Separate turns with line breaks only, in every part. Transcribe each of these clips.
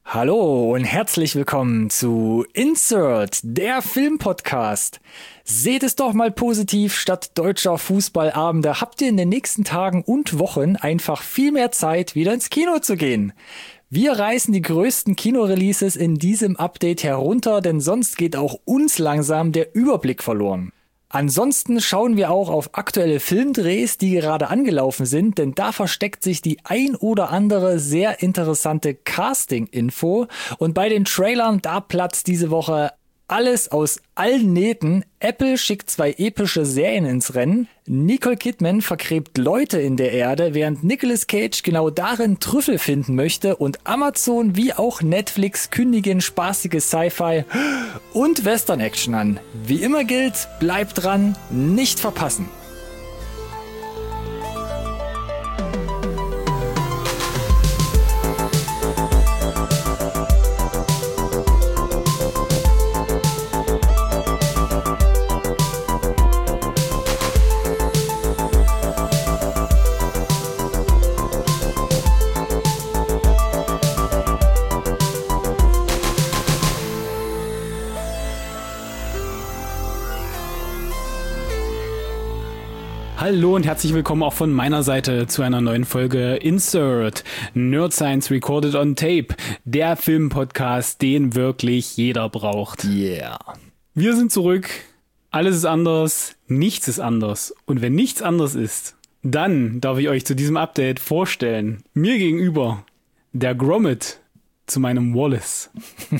Hallo und herzlich willkommen zu Insert, der Filmpodcast. Seht es doch mal positiv, statt deutscher Fußballabende habt ihr in den nächsten Tagen und Wochen einfach viel mehr Zeit, wieder ins Kino zu gehen. Wir reißen die größten Kinoreleases in diesem Update herunter, denn sonst geht auch uns langsam der Überblick verloren. Ansonsten schauen wir auch auf aktuelle Filmdrehs, die gerade angelaufen sind, denn da versteckt sich die ein oder andere sehr interessante Casting-Info. Und bei den Trailern, da platzt diese Woche alles aus allen Nähten. Apple schickt 2 epische Serien ins Rennen. Nicole Kidman vergräbt Leute in der Erde, während Nicolas Cage genau darin Trüffel finden möchte. Und Amazon wie auch Netflix kündigen spaßige Sci-Fi und Western-Action an. Wie immer gilt, bleibt dran, nicht verpassen.
Hallo und herzlich willkommen auch von meiner Seite zu einer neuen Folge Insert, Nerd Science Recorded on Tape, der Filmpodcast, den wirklich jeder braucht.
Yeah.
Wir sind zurück, alles ist anders, nichts ist anders. Und wenn nichts anders ist, dann darf ich euch zu diesem Update vorstellen, mir gegenüber der Gromit zu meinem Wallace,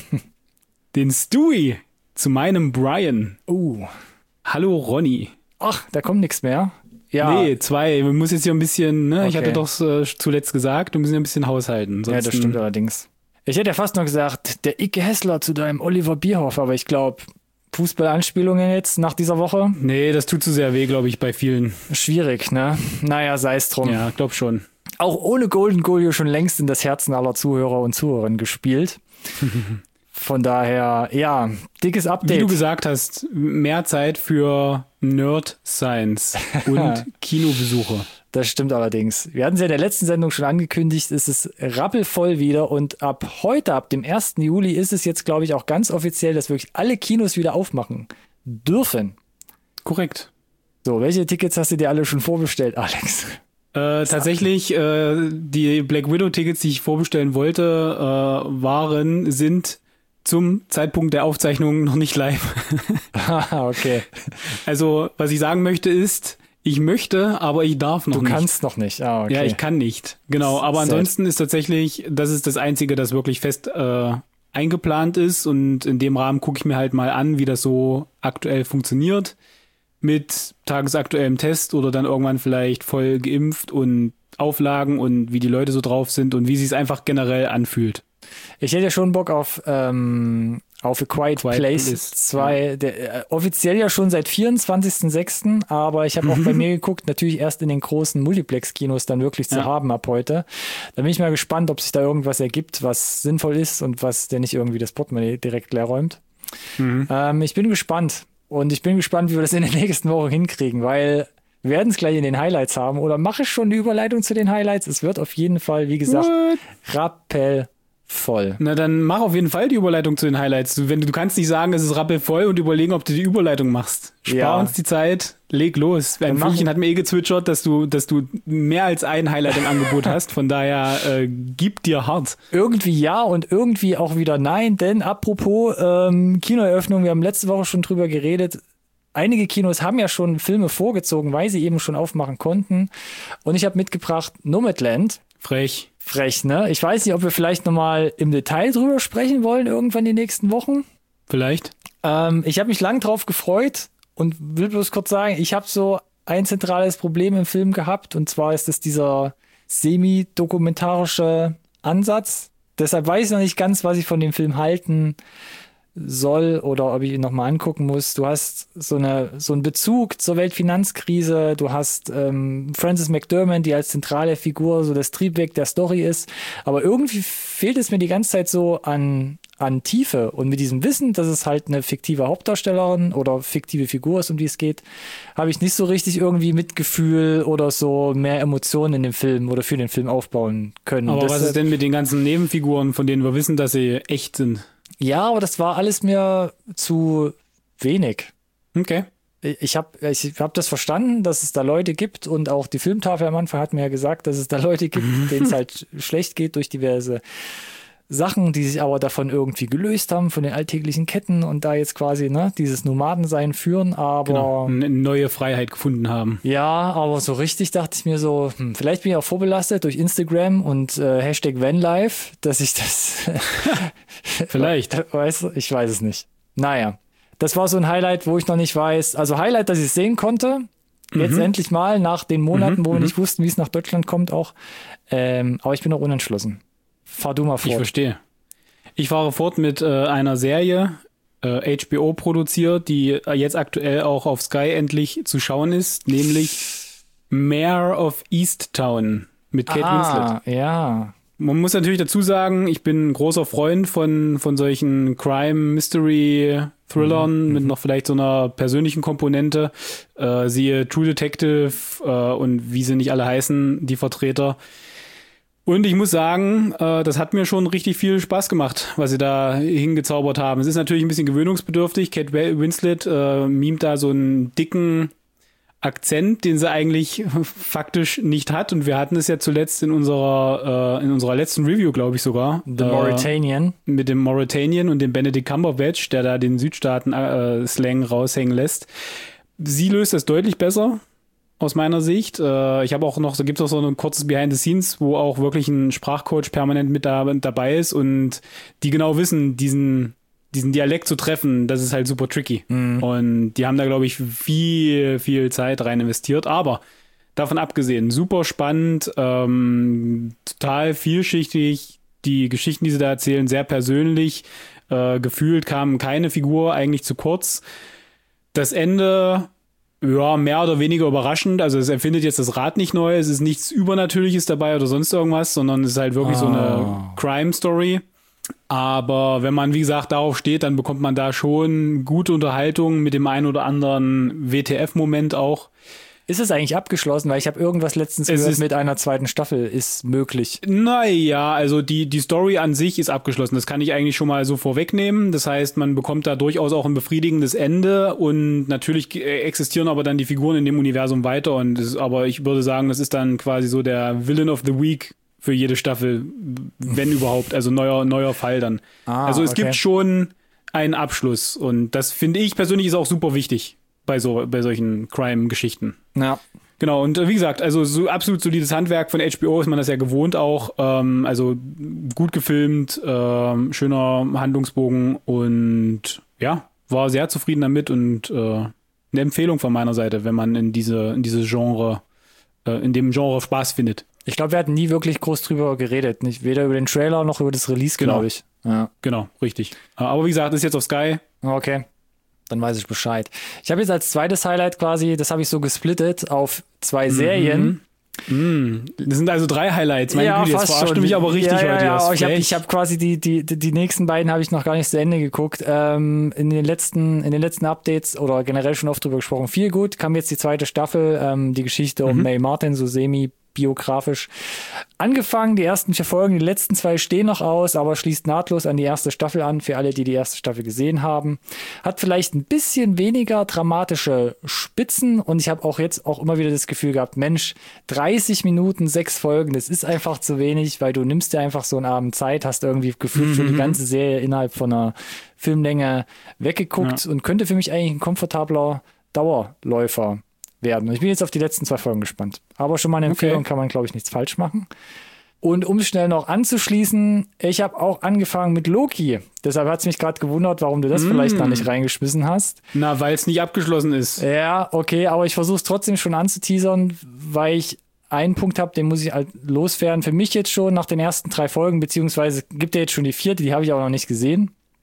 den Stewie zu meinem Brian. Hallo Ronny.
Ach, da kommt nichts mehr. Ja.
Nee, 2. Man muss jetzt hier ein bisschen, ne?
Okay.
Ich hatte doch zuletzt gesagt, wir müssen ja ein bisschen haushalten.
Ja, das stimmt allerdings. Ich hätte ja fast noch gesagt, der Icke Hessler zu deinem Oliver Bierhoff, aber ich glaube, Fußballanspielungen jetzt nach dieser Woche?
Nee, das tut zu sehr weh, glaube ich, bei vielen.
Schwierig, ne? Naja, sei es drum.
Ja, glaub schon.
Auch ohne Golden Goal schon längst in das Herzen aller Zuhörer und Zuhörerinnen gespielt. Von daher, ja, dickes Update.
Wie du gesagt hast, mehr Zeit für Nerd Science und Kinobesuche.
Das stimmt allerdings. Wir hatten es ja in der letzten Sendung schon angekündigt, es ist rappelvoll wieder und ab heute, ab dem 1. Juli ist es jetzt, glaube ich, auch ganz offiziell, dass wirklich alle Kinos wieder aufmachen dürfen.
Korrekt.
So, welche Tickets hast du dir alle schon vorbestellt, Alex?
Tatsächlich, die Black Widow-Tickets, die ich vorbestellen wollte, sind zum Zeitpunkt der Aufzeichnung noch nicht live.
Okay.
Also, was ich sagen möchte ist, ich möchte, aber ich darf noch nicht.
Du kannst noch nicht. Okay.
Ja, ich kann nicht. Genau, aber ansonsten ist tatsächlich, das ist das Einzige, das wirklich fest eingeplant ist und in dem Rahmen gucke ich mir halt mal an, wie das so aktuell funktioniert mit tagesaktuellem Test oder dann irgendwann vielleicht voll geimpft und Auflagen und wie die Leute so drauf sind und wie sie es einfach generell anfühlt.
Ich hätte ja schon Bock auf A Quiet Place 2, der offiziell ja schon seit 24.06., aber ich habe auch bei mir geguckt, natürlich erst in den großen Multiplex-Kinos dann wirklich zu haben ab heute. Da bin ich mal gespannt, ob sich da irgendwas ergibt, was sinnvoll ist und was der nicht irgendwie das Portemonnaie direkt leer räumt. Ich bin gespannt und ich bin gespannt, wie wir das in den nächsten Wochen hinkriegen, weil wir werden es gleich in den Highlights haben oder mache ich schon die Überleitung zu den Highlights? Es wird auf jeden Fall, wie gesagt, rappelvoll.
Na, dann mach auf jeden Fall die Überleitung zu den Highlights. Du kannst nicht sagen, es ist rappelvoll und überlegen, ob du die Überleitung machst. Spar uns die Zeit, leg los. Ein Vögelchen hat mir gezwitschert, dass du mehr als ein Highlight im Angebot hast. Von daher, gib dir hart.
Irgendwie ja und irgendwie auch wieder nein, denn apropos Kinoeröffnung, wir haben letzte Woche schon drüber geredet. Einige Kinos haben ja schon Filme vorgezogen, weil sie eben schon aufmachen konnten. Und ich habe mitgebracht Nomadland. Frech, ne? Ich weiß nicht, ob wir vielleicht nochmal im Detail drüber sprechen wollen, irgendwann die nächsten Wochen.
Vielleicht.
Ich habe mich lang drauf gefreut und will bloß kurz sagen, ich habe so ein zentrales Problem im Film gehabt und zwar ist es dieser semi-dokumentarische Ansatz. Deshalb weiß ich noch nicht ganz, was ich von dem Film halten soll oder ob ich ihn nochmal angucken muss. Du hast so einen Bezug zur Weltfinanzkrise, du hast Frances McDormand, die als zentrale Figur so das Triebwerk der Story ist, aber irgendwie fehlt es mir die ganze Zeit so an an Tiefe. Und mit diesem Wissen, dass es halt eine fiktive Hauptdarstellerin oder fiktive Figur ist, um die es geht, habe ich nicht so richtig irgendwie Mitgefühl oder so mehr Emotionen in dem Film oder für den Film aufbauen können.
Aber was ist denn mit den ganzen Nebenfiguren, von denen wir wissen, dass sie echt sind?
Ja, aber das war alles mir zu wenig.
Okay.
Ich hab das verstanden, dass es da Leute gibt und auch die Filmtafel am Anfang hat mir ja gesagt, dass es da Leute gibt, denen es halt schlecht geht durch diverse Sachen, die sich aber davon irgendwie gelöst haben, von den alltäglichen Ketten und da jetzt quasi dieses Nomadensein führen, aber...
eine neue Freiheit gefunden haben.
Ja, aber so richtig dachte ich mir so, vielleicht bin ich auch vorbelastet durch Instagram und Hashtag Vanlife, dass ich das...
Vielleicht.
Weißt du, ich weiß es nicht. Naja. Das war so ein Highlight, wo ich noch nicht weiß. Also Highlight, dass ich es sehen konnte. Jetzt endlich mal, nach den Monaten, wo wir nicht wussten, wie es nach Deutschland kommt auch. Aber ich bin noch unentschlossen. Fahr du mal fort.
Ich verstehe. Ich fahre fort mit einer Serie, HBO produziert, die jetzt aktuell auch auf Sky endlich zu schauen ist, nämlich Mare of Easttown mit Kate Winslet.
Ja.
Man muss natürlich dazu sagen, ich bin ein großer Freund von solchen Crime-Mystery-Thrillern mit noch vielleicht so einer persönlichen Komponente. Siehe True Detective und wie sie nicht alle heißen, die Vertreter. Und ich muss sagen, das hat mir schon richtig viel Spaß gemacht, was sie da hingezaubert haben. Es ist natürlich ein bisschen gewöhnungsbedürftig. Kate Winslet mimt da so einen dicken Akzent, den sie eigentlich faktisch nicht hat. Und wir hatten es ja zuletzt in unserer letzten Review, glaube ich sogar.
The Mauritanian.
Mit dem Mauritanian und dem Benedict Cumberbatch, der da den Südstaaten-Slang raushängen lässt. Sie löst das deutlich besser, aus meiner Sicht. Ich habe auch noch, da gibt es auch so ein kurzes Behind the Scenes, wo auch wirklich ein Sprachcoach permanent mit dabei ist und die genau wissen, diesen Dialekt zu treffen, das ist halt super tricky. Und die haben da, glaube ich, viel, viel Zeit rein investiert. Aber davon abgesehen, super spannend, total vielschichtig. Die Geschichten, die sie da erzählen, sehr persönlich. Gefühlt kam keine Figur eigentlich zu kurz. Das Ende, ja, mehr oder weniger überraschend. Also es erfindet jetzt das Rad nicht neu. Es ist nichts Übernatürliches dabei oder sonst irgendwas, sondern es ist halt wirklich so eine Crime-Story. Aber wenn man, wie gesagt, darauf steht, dann bekommt man da schon gute Unterhaltung mit dem einen oder anderen WTF-Moment auch.
Ist es eigentlich abgeschlossen? Weil ich habe irgendwas letztens gehört, mit einer zweiten Staffel ist möglich.
Naja, also die Story an sich ist abgeschlossen. Das kann ich eigentlich schon mal so vorwegnehmen. Das heißt, man bekommt da durchaus auch ein befriedigendes Ende und natürlich existieren aber dann die Figuren in dem Universum weiter. Aber ich würde sagen, das ist dann quasi so der Villain of the Week für jede Staffel, wenn überhaupt, also neuer Fall dann. Also es gibt schon einen Abschluss und das finde ich persönlich ist auch super wichtig bei solchen Crime-Geschichten.
Ja.
Genau, und wie gesagt, also so absolut solides Handwerk von HBO ist man das ja gewohnt auch, also gut gefilmt, schöner Handlungsbogen und ja, war sehr zufrieden damit und eine Empfehlung von meiner Seite, wenn man in dem Genre Spaß findet.
Ich glaube, wir hatten nie wirklich groß drüber geredet. Nicht weder über den Trailer noch über das Release, glaube ich. Ja.
Genau, richtig. Aber wie gesagt, ist jetzt auf Sky.
Okay, dann weiß ich Bescheid. Ich habe jetzt als zweites Highlight quasi, das habe ich so gesplittet auf 2 Serien.
Das sind also 3 Highlights. Meine Güte, jetzt verarscht du mich aber richtig heute.
Ja, ich hab quasi die nächsten beiden habe ich noch gar nicht zu Ende geguckt. In den letzten Updates oder generell schon oft drüber gesprochen. Viel gut, kam jetzt die zweite Staffel, die Geschichte um Mae Martin, so semi-biografisch angefangen. Die ersten 4 Folgen, die letzten 2 stehen noch aus, aber schließt nahtlos an die erste Staffel an, für alle, die die erste Staffel gesehen haben. Hat vielleicht ein bisschen weniger dramatische Spitzen und ich habe auch jetzt auch immer wieder das Gefühl gehabt, Mensch, 30 Minuten, 6 Folgen, das ist einfach zu wenig, weil du nimmst dir einfach so einen Abend Zeit, hast irgendwie gefühlt schon die ganze Serie innerhalb von einer Filmlänge weggeguckt und könnte für mich eigentlich ein komfortabler Dauerläufer werden. Und ich bin jetzt auf die letzten 2 Folgen gespannt. Aber schon mal eine Empfehlung, kann man, glaube ich, nichts falsch machen. Und um schnell noch anzuschließen, ich habe auch angefangen mit Loki. Deshalb hat es mich gerade gewundert, warum du das vielleicht noch nicht reingeschmissen hast.
Na, weil es nicht abgeschlossen ist.
Ja, okay, aber ich versuche es trotzdem schon anzuteasern, weil ich einen Punkt habe, den muss ich halt loswerden. Für mich jetzt schon nach den ersten 3 Folgen, beziehungsweise gibt er jetzt schon die 4., die habe ich auch noch nicht gesehen.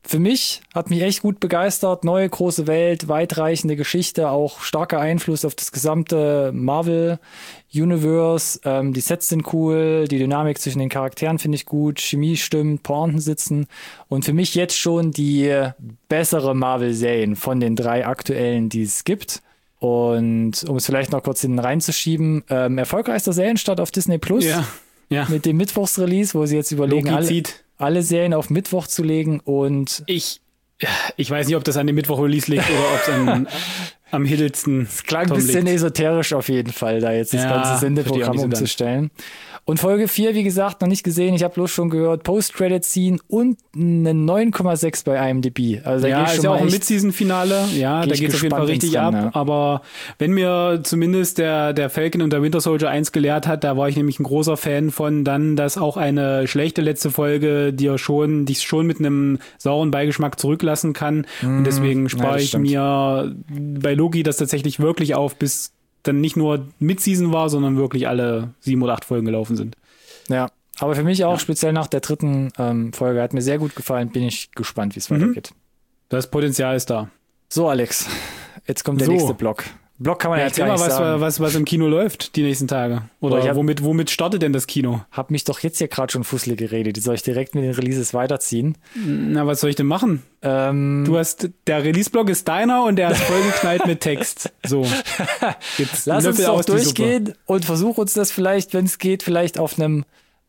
Für mich hat mich echt gut begeistert. Neue große Welt, weitreichende Geschichte, auch starker Einfluss auf das gesamte Marvel-Universe. Die Sets sind cool, die Dynamik zwischen den Charakteren finde ich gut, Chemie stimmt, Pointen sitzen. Und für mich jetzt schon die bessere Marvel-Serien von den 3 aktuellen, die es gibt. Und um es vielleicht noch kurz hinten reinzuschieben, erfolgreichster Serienstart auf Disney Plus mit dem Mittwochsrelease, wo sie jetzt überlegen, alle Serien auf Mittwoch zu legen. Und
ich weiß nicht, ob das an dem Mittwoch-Release liegt oder ob es am Hiddleston.
Es klang ein bisschen esoterisch auf jeden Fall, da jetzt das ganze Sendeprogramm umzustellen. Und Folge 4, wie gesagt, noch nicht gesehen. Ich habe bloß schon gehört, Post-Credit-Scene und eine 9,6 bei IMDb. Also da
ist ja auch ein Mid-Season-Finale. Ja, da geht es auf jeden Fall richtig ab. Ja. Aber wenn mir zumindest der Falcon und der Winter Soldier 1 gelehrt hat, da war ich nämlich ein großer Fan von, dann, dass auch eine schlechte letzte Folge dich schon mit einem sauren Beigeschmack zurücklassen kann. Und deswegen spare ich mir bei Loki das tatsächlich wirklich auf, bis dann nicht nur Mid-Season war, sondern wirklich alle 7 oder 8 Folgen gelaufen sind.
Ja, aber für mich auch speziell nach der 3. Folge hat mir sehr gut gefallen. Bin ich gespannt, wie es weitergeht.
Das Potenzial ist da.
So, Alex, jetzt kommt der nächste Block. Block kann man jetzt gar nicht sagen.
Was im Kino läuft die nächsten Tage. Oder womit startet denn das Kino?
Hab mich doch jetzt hier gerade schon fusselig geredet. Die soll ich direkt mit den Releases weiterziehen?
Na, was soll ich denn machen? Der Release-Block ist deiner und der ist vollgeknallt mit Text. So.
Jetzt lass uns doch durchgehen und versuch uns das vielleicht, wenn es geht, vielleicht auf einem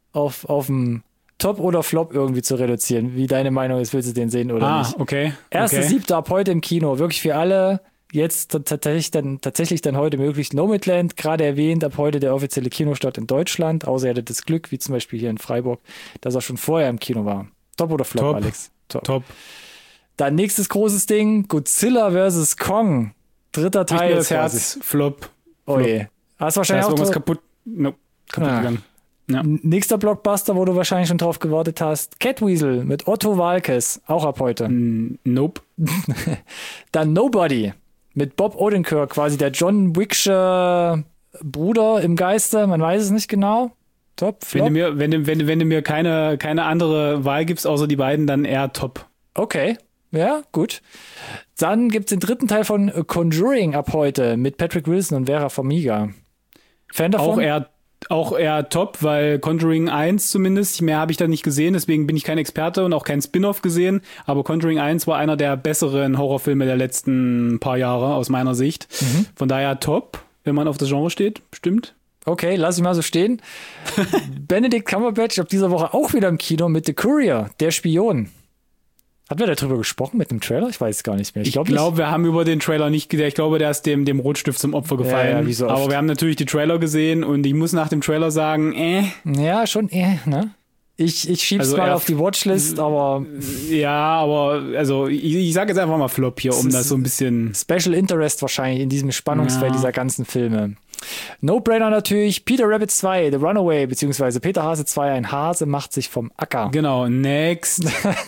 Top oder Flop irgendwie zu reduzieren. Wie deine Meinung ist, willst du den sehen oder nicht?
Okay.
1.7. ab heute im Kino. Wirklich für alle. Jetzt tatsächlich dann heute möglich. Nomadland, gerade erwähnt, ab heute der offizielle Kinostart in Deutschland, außer er hatte das Glück, wie zum Beispiel hier in Freiburg, dass er schon vorher im Kino war. Top oder Flop, Alex?
Top.
Dann nächstes großes Ding, Godzilla vs. Kong. 3. Teil.
Das Herz, Flop.
Oh je. Hast wahrscheinlich auch
irgendwas kaputt gegangen. Ja.
Nächster Blockbuster, wo du wahrscheinlich schon drauf gewartet hast, Catweasel mit Otto Waalkes, auch ab heute.
Nope.
Dann Nobody mit Bob Odenkirk, quasi der John Wicksche Bruder im Geiste, man weiß es nicht genau. Top, Flop.
Wenn du mir keine andere Wahl gibst, außer die beiden, dann eher Top.
Okay, ja, gut. Dann gibt's den 3. Teil von Conjuring ab heute mit Patrick Wilson und Vera Farmiga. Fan davon?
Auch eher top, weil Conjuring 1 zumindest, mehr habe ich da nicht gesehen, deswegen bin ich kein Experte und auch kein Spin-off gesehen, aber Conjuring 1 war einer der besseren Horrorfilme der letzten paar Jahre aus meiner Sicht. Von daher top, wenn man auf das Genre steht, bestimmt.
Okay, lass ich mal so stehen. Benedict Cumberbatch ab dieser Woche auch wieder im Kino mit The Courier, der Spion. Hatten wir darüber gesprochen mit dem Trailer? Ich weiß es gar nicht mehr. Ich glaube,
wir haben über den Trailer nicht gesehen. Ich glaube, der ist dem Rotstift zum Opfer gefallen.
Ja, wie so oft.
Aber wir haben natürlich die Trailer gesehen und ich muss nach dem Trailer sagen,
Ja, schon ne? Ich schieb's mal auf die Watchlist, aber...
Ja, aber also ich sage jetzt einfach mal Flop hier, um das so ein bisschen...
Special Interest wahrscheinlich in diesem Spannungsfeld dieser ganzen Filme. No-Brainer natürlich, Peter Rabbit 2, The Runaway, beziehungsweise Peter Hase 2, ein Hase macht sich vom Acker.
Genau, next.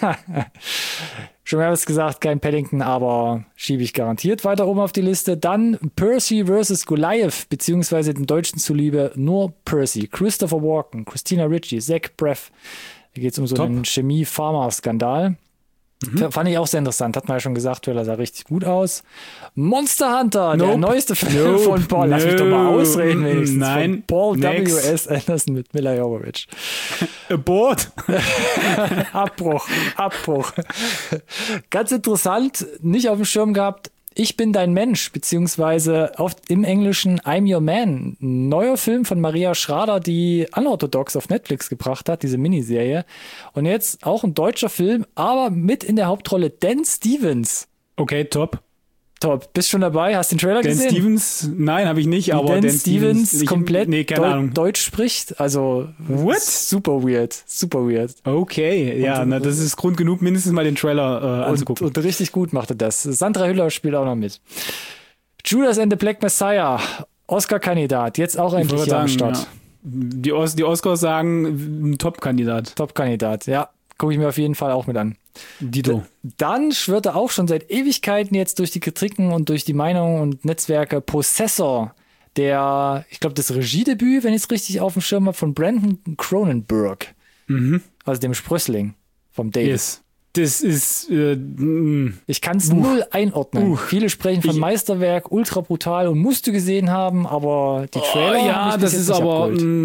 Schon mehrmals gesagt, kein Paddington, aber schiebe ich garantiert weiter oben auf die Liste. Dann Percy vs. Goliath, beziehungsweise dem Deutschen zuliebe nur Percy. Christopher Walken, Christina Ricci, Zach Braff. Hier geht es um so einen Chemie-Pharma-Skandal. Fand ich auch sehr interessant, hat man ja schon gesagt, weil er sah richtig gut aus. Monster Hunter, der neueste Film von Paul. Lass mich doch mal ausreden wenigstens.
Nein.
Von Paul W.S. Anderson mit Mila Jovovich.
Abort.
Abbruch. Ganz interessant, nicht auf dem Schirm gehabt. Ich bin dein Mensch, beziehungsweise im Englischen I'm Your Man. Ein neuer Film von Maria Schrader, die Unorthodox auf Netflix gebracht hat, diese Miniserie. Und jetzt auch ein deutscher Film, aber mit in der Hauptrolle Dan Stevens.
Okay, top.
Bist schon dabei? Hast du den Trailer gesehen?
Dan Stevens? Nein, habe ich nicht, aber
Dan Stevens komplett
keine
Deutsch spricht. Also,
what?
Super weird.
Okay, ja, das ist Grund genug, mindestens mal den Trailer anzugucken.
Und richtig gut macht er das. Sandra Hüller spielt auch noch mit. Judas and the Black Messiah, Oscar-Kandidat, jetzt auch endlich hier am Start.
Ja. Die Oscars sagen, Top-Kandidat.
Top-Kandidat, ja. Gucke ich mir auf jeden Fall auch mit an.
Dito.
Dann schwirrt er auch schon seit Ewigkeiten jetzt durch die Kritiken und durch die Meinungen und Netzwerke Possessor, ich glaube, das Regiedebüt, wenn ich es richtig auf dem Schirm habe, von Brandon Cronenberg. Also dem Sprössling vom David.
Yes. Das ist.
Ich kann es null einordnen. Viele sprechen von Meisterwerk, ultra brutal und musst du gesehen haben, aber die Trailer.
Ja, das ist aber.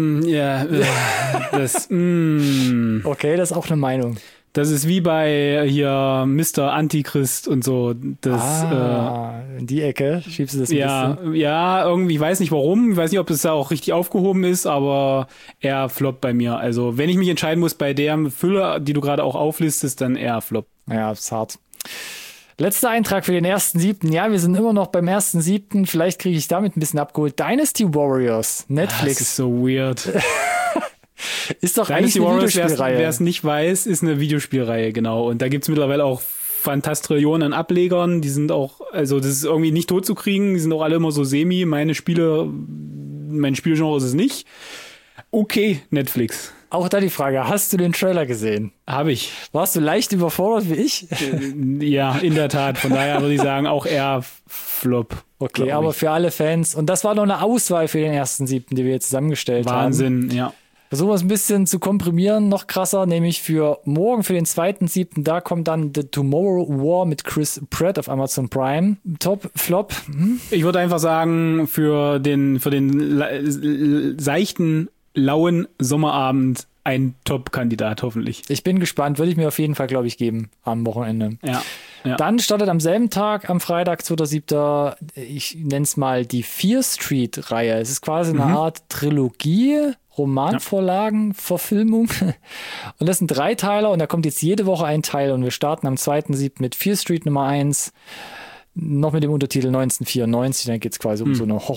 Okay, das ist auch eine Meinung.
Das ist wie bei hier Mr. Antichrist und so. Das,
in die Ecke schiebst du das ein bisschen.
Ja, irgendwie, ich weiß nicht warum. Ich weiß nicht, ob das da auch richtig aufgehoben ist, aber eher Flop bei mir. Also, wenn ich mich entscheiden muss bei der Fülle, die du gerade auch auflistest, dann eher Flop.
Ja, ist hart. Letzter Eintrag für den 1.7. Ja, wir sind immer noch beim 1.7. Vielleicht kriege ich damit ein bisschen abgeholt. Dynasty Warriors, Netflix.
Das ist so weird.
Ist doch
Dynasty
eigentlich eine
Warriors,
Videospielreihe.
wer es nicht weiß, ist eine Videospielreihe, genau. Und da gibt's mittlerweile auch Fantastrillionen an Ablegern. Die sind auch, also das ist irgendwie nicht tot zu kriegen. Die sind auch alle immer so semi. Mein Spielgenre ist es nicht. Okay, Netflix.
Auch da die Frage, hast du den Trailer gesehen?
Habe ich.
Warst du leicht überfordert wie ich?
Ja, in der Tat. Von daher würde ich sagen, auch eher Flop.
Okay, aber für alle Fans. Und das war noch eine Auswahl für den 1.7., die wir jetzt zusammengestellt haben.
Wahnsinn, ja.
Versuchen wir es ein bisschen zu komprimieren, noch krasser, nämlich für morgen, für den 2.7., da kommt dann The Tomorrow War mit Chris Pratt auf Amazon Prime. Top, Flop?
Ich würde einfach sagen, für den seichten, lauen Sommerabend ein Top-Kandidat, hoffentlich.
Ich bin gespannt, würde ich mir auf jeden Fall, glaube ich, geben am Wochenende.
Ja.
Dann startet am selben Tag, am Freitag, 2.7., ich nenne es mal die Fear Street-Reihe. Es ist quasi eine Art Trilogie, Romanvorlagen, Verfilmung. Und das sind 3 Teile und da kommt jetzt jede Woche ein Teil und wir starten am 2.7. mit Fear Street Nummer 1, noch mit dem Untertitel 1994, dann geht es quasi um so eine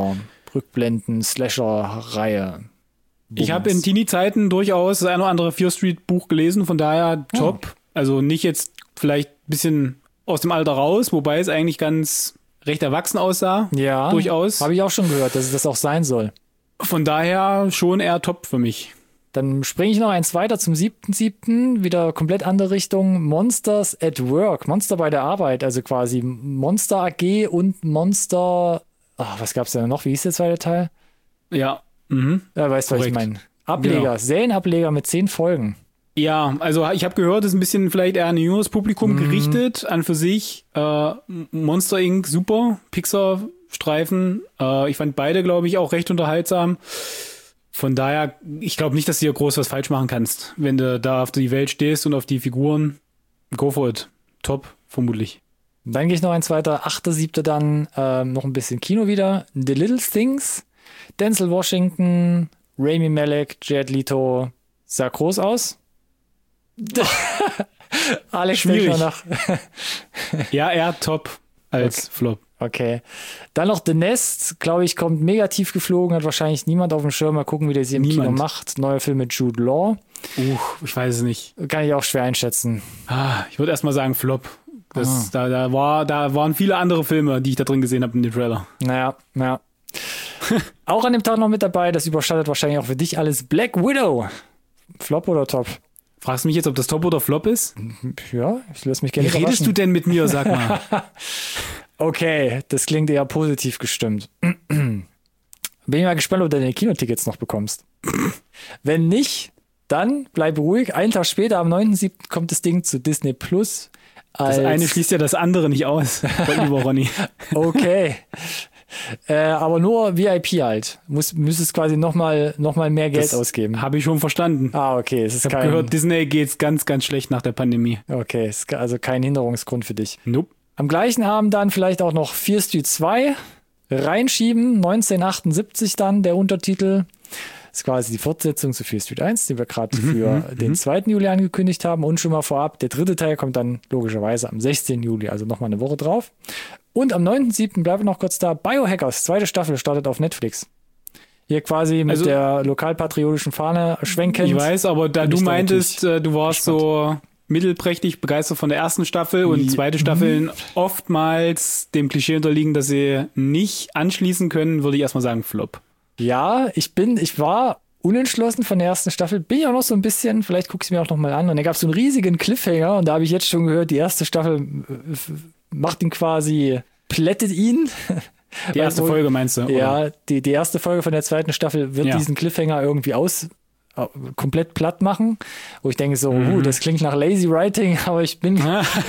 Horror-Rückblenden-Slasher-Reihe.
Ich habe in Teenie-Zeiten durchaus das ein oder andere Fear Street-Buch gelesen, von daher top. Also nicht jetzt vielleicht ein bisschen aus dem Alter raus, wobei es eigentlich ganz recht erwachsen aussah.
Ja,
durchaus.
Habe ich auch schon gehört, dass es das auch sein soll.
Von daher schon eher top für mich.
Dann springe ich noch eins weiter zum 7.7., wieder komplett andere Richtung. Monsters at Work, Monster bei der Arbeit, also quasi Monster AG und Monster, was gab's denn noch? Wie hieß der zweite Teil?
Ja.
Ja, weißt du, was ich meine? Ableger, genau. Serienableger mit 10 Folgen.
Ja, also ich habe gehört, ist ein bisschen vielleicht eher an ein jüngeres Publikum gerichtet, an für sich. Monster Inc. super, Pixar-Streifen. Ich fand beide, glaube ich, auch recht unterhaltsam. Von daher, ich glaube nicht, dass du hier groß was falsch machen kannst. Wenn du da auf die Welt stehst und auf die Figuren, go for it. Top, vermutlich.
Dann gehe ich noch eins weiter. 8.7. dann noch ein bisschen Kino wieder. The Little Things. Denzel Washington, Rami Malek, Jared Leto. Sah groß aus. Alex
schwierig.
Nach.
Ja, eher top als Flop.
Okay. Dann noch The Nest, glaube ich, kommt mega tief geflogen, hat wahrscheinlich niemand auf dem Schirm. Mal gucken, wie der sie im Kino macht. Neuer Film mit Jude Law.
Ich weiß es nicht.
Kann ich auch schwer einschätzen.
Ich würde erstmal sagen Flop. Da waren viele andere Filme, die ich da drin gesehen habe in dem Trailer.
Naja. Auch an dem Tag noch mit dabei, das überstattet wahrscheinlich auch für dich alles. Black Widow. Flop oder Top?
Fragst du mich jetzt, ob das Top oder Flop ist?
Ja, ich lasse mich gerne
Wie redest du denn mit mir, sag mal?
Okay, das klingt eher positiv gestimmt. Bin ich mal gespannt, ob du deine Kinotickets noch bekommst. Wenn nicht, dann bleib ruhig. Einen Tag später, am 9.7. kommt das Ding zu Disney Plus.
Das eine schließt ja das andere nicht aus. Lieber Ronny.
Okay. Aber nur VIP halt. Müsstest quasi noch mal mehr Geld ausgeben.
Habe ich schon verstanden.
Okay.
Ich habe gehört, Disney geht's ganz, ganz schlecht nach der Pandemie.
Okay, ist also kein Hinderungsgrund für dich.
Nope.
Am gleichen Abend dann vielleicht auch noch Fear Street 2 reinschieben. 1978 dann der Untertitel. Das ist quasi die Fortsetzung zu Fear Street 1, die wir gerade für den 2. Juli angekündigt haben. Und schon mal vorab, der 3. Teil kommt dann logischerweise am 16. Juli, also nochmal eine Woche drauf. Und am 9.7. bleiben wir noch kurz da. Biohackers, 2. Staffel, startet auf Netflix. Hier quasi mit der lokalpatriotischen Fahne schwenkend.
Ich weiß, aber da du meintest, du warst so mittelprächtig begeistert von der ersten Staffel und zweite Staffeln oftmals dem Klischee unterliegen, dass sie nicht anschließen können, würde ich erstmal sagen Flop.
Ja, ich war unentschlossen von der ersten Staffel, bin ich auch noch so ein bisschen, vielleicht gucke ich es mir auch noch mal an. Und da gab es so einen riesigen Cliffhanger und da habe ich jetzt schon gehört, die erste Staffel macht ihn quasi, plättet ihn.
Die erste Folge meinst du?
Ja, die erste Folge von der zweiten Staffel wird diesen Cliffhanger irgendwie komplett platt machen, wo ich denke so, das klingt nach Lazy Writing, aber ich bin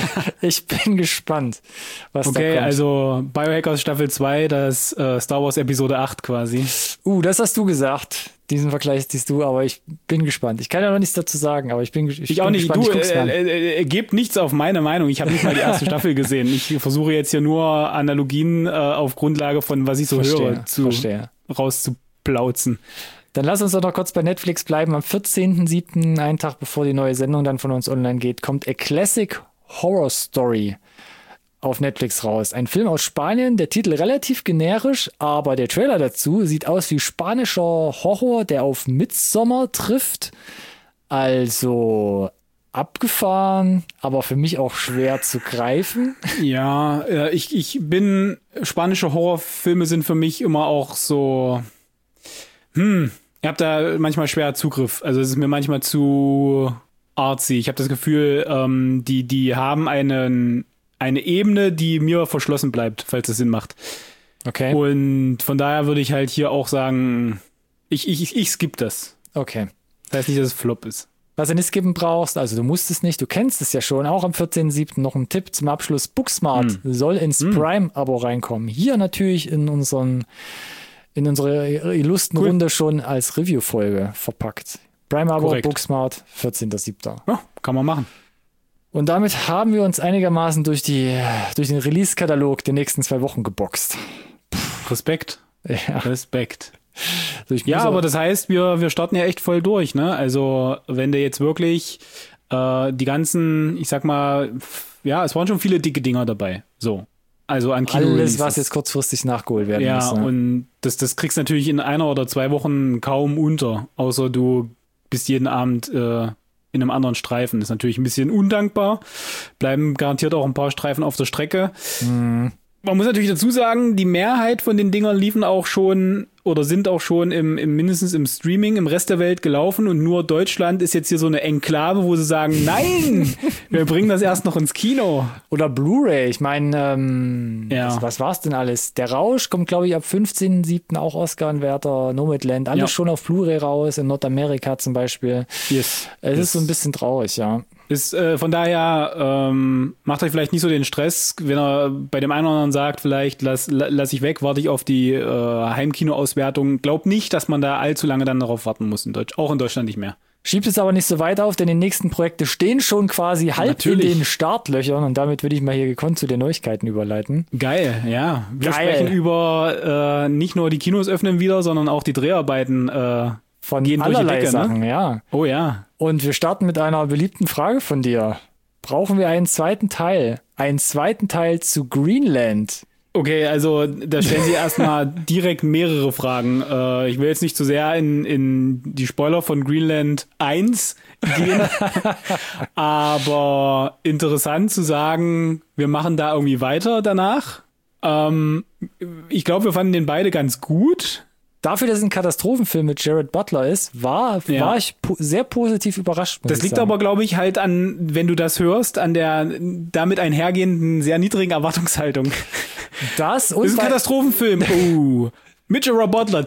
gespannt, was da kommt.
Okay, also Biohackers Staffel 2, das Star Wars Episode 8 quasi.
Das hast du gesagt. Diesen Vergleich siehst du, aber ich bin gespannt. Ich kann ja noch nichts dazu sagen, aber ich bin gespannt.
Ich auch nicht. Du, gebt nichts auf meine Meinung. Ich habe nicht mal die erste Staffel gesehen. Ich versuche jetzt hier nur Analogien auf Grundlage von, was ich so höre, rauszuplauzen.
Dann lass uns doch noch kurz bei Netflix bleiben. Am 14.07., einen Tag bevor die neue Sendung dann von uns online geht, kommt A Classic Horror Story auf Netflix raus. Ein Film aus Spanien, der Titel relativ generisch, aber der Trailer dazu sieht aus wie spanischer Horror, der auf Midsommar trifft. Also abgefahren, aber für mich auch schwer zu greifen.
Ja, spanische Horrorfilme sind für mich immer auch so, ich habe da manchmal schwer Zugriff. Also es ist mir manchmal zu artsy. Ich habe das Gefühl, die haben eine Ebene, die mir verschlossen bleibt, falls das Sinn macht.
Okay.
Und von daher würde ich halt hier auch sagen, ich skippe das.
Okay.
Das heißt nicht, dass es Flop ist.
Was du nicht skippen brauchst, also du musst es nicht, du kennst es ja schon, auch am 14.07. noch ein Tipp zum Abschluss. Booksmart soll ins Prime-Abo reinkommen. Hier natürlich in unserer illustren Runde schon als Review-Folge verpackt. Prime-Abo, Booksmart, 14.07.
Ja, kann man machen.
Und damit haben wir uns einigermaßen durch den Release-Katalog der nächsten 2 Wochen geboxt.
Respekt.
Ja.
Respekt. Aber das heißt, wir starten ja echt voll durch, ne? Also, wenn du jetzt wirklich die ganzen, ich sag mal, ja, es waren schon viele dicke Dinger dabei. So. Also an Kino
alles, was jetzt kurzfristig nachgeholt werden muss.
Ja, und das kriegst du natürlich in 1 oder 2 Wochen kaum unter, außer du bist jeden Abend in einem anderen Streifen. Das ist natürlich ein bisschen undankbar. Bleiben garantiert auch ein paar Streifen auf der Strecke. Man muss natürlich dazu sagen, die Mehrheit von den Dingern liefen auch schon oder sind auch schon mindestens im Streaming im Rest der Welt gelaufen und nur Deutschland ist jetzt hier so eine Enklave, wo sie sagen, nein, wir bringen das erst noch ins Kino.
Oder Blu-ray, ich meine, was war's denn alles? Der Rausch kommt, glaube ich, ab 15.07. auch Oscar-Anwärter, Nomadland, alles schon auf Blu-ray raus, in Nordamerika zum Beispiel.
Yes.
Es ist so ein bisschen traurig, ja.
Ist von daher macht euch vielleicht nicht so den Stress, wenn er bei dem einen oder anderen sagt, vielleicht lass ich weg, warte ich auf die Heimkinoauswertung. Glaub nicht, dass man da allzu lange dann darauf warten muss, auch in Deutschland nicht mehr.
Schiebt es aber nicht so weit auf, denn die nächsten Projekte stehen schon quasi halb in den Startlöchern und damit würde ich mal hier gekonnt zu den Neuigkeiten überleiten.
Geil, ja. Wir sprechen über nicht nur die Kinos öffnen wieder, sondern auch die Dreharbeiten
von
gehen durch die Decke,
Sachen,
ne?
Ja.
Oh ja.
Und wir starten mit einer beliebten Frage von dir. Brauchen wir einen zweiten Teil? Einen zweiten Teil zu Greenland?
Okay, also da stellen Sie erstmal direkt mehrere Fragen. Ich will jetzt nicht zu sehr in die Spoiler von Greenland 1 gehen, aber interessant zu sagen, wir machen da irgendwie weiter danach. Ich glaube, wir fanden den beide ganz gut.
Dafür, dass es ein Katastrophenfilm mit Jared Butler ist, war ich sehr positiv überrascht.
Das liegt aber, glaube ich, halt an, wenn du das hörst, an der damit einhergehenden sehr niedrigen Erwartungshaltung. Das ist ein Katastrophenfilm. Mit Jared Butler.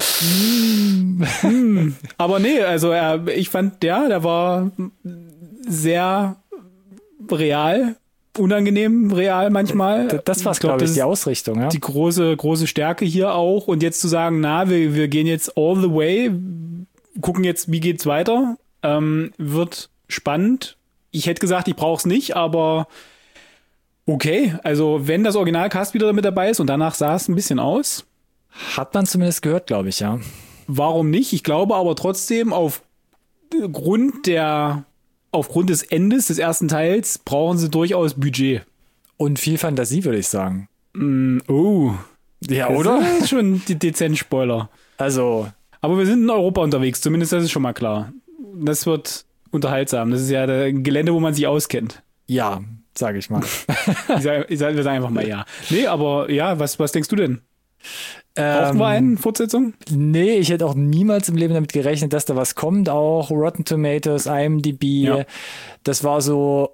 Aber nee, also ich fand, der war sehr real. Unangenehm real manchmal.
Das war, glaube ich, die Ausrichtung. Ja?
Die große Stärke hier auch. Und jetzt zu sagen, wir gehen jetzt all the way, gucken jetzt, wie geht's weiter, wird spannend. Ich hätte gesagt, ich brauche es nicht, aber okay. Also wenn das Originalcast wieder mit dabei ist und danach sah es ein bisschen aus.
Hat man zumindest gehört, glaube ich, ja.
Warum nicht? Ich glaube aber trotzdem, aufgrund des Endes des ersten Teils brauchen sie durchaus Budget.
Und viel Fantasie, würde ich sagen.
Ja, oder? Das ist schon dezent Spoiler.
Also.
Aber wir sind in Europa unterwegs, zumindest das ist schon mal klar. Das wird unterhaltsam. Das ist ja ein Gelände, wo man sich auskennt.
Ja, sage ich mal.
Wir sagen einfach mal ja. Nee, aber ja, was denkst du denn? Brauchen wir eine Fortsetzung?
Nee, ich hätte auch niemals im Leben damit gerechnet, dass da was kommt. Auch Rotten Tomatoes, IMDb, das war so,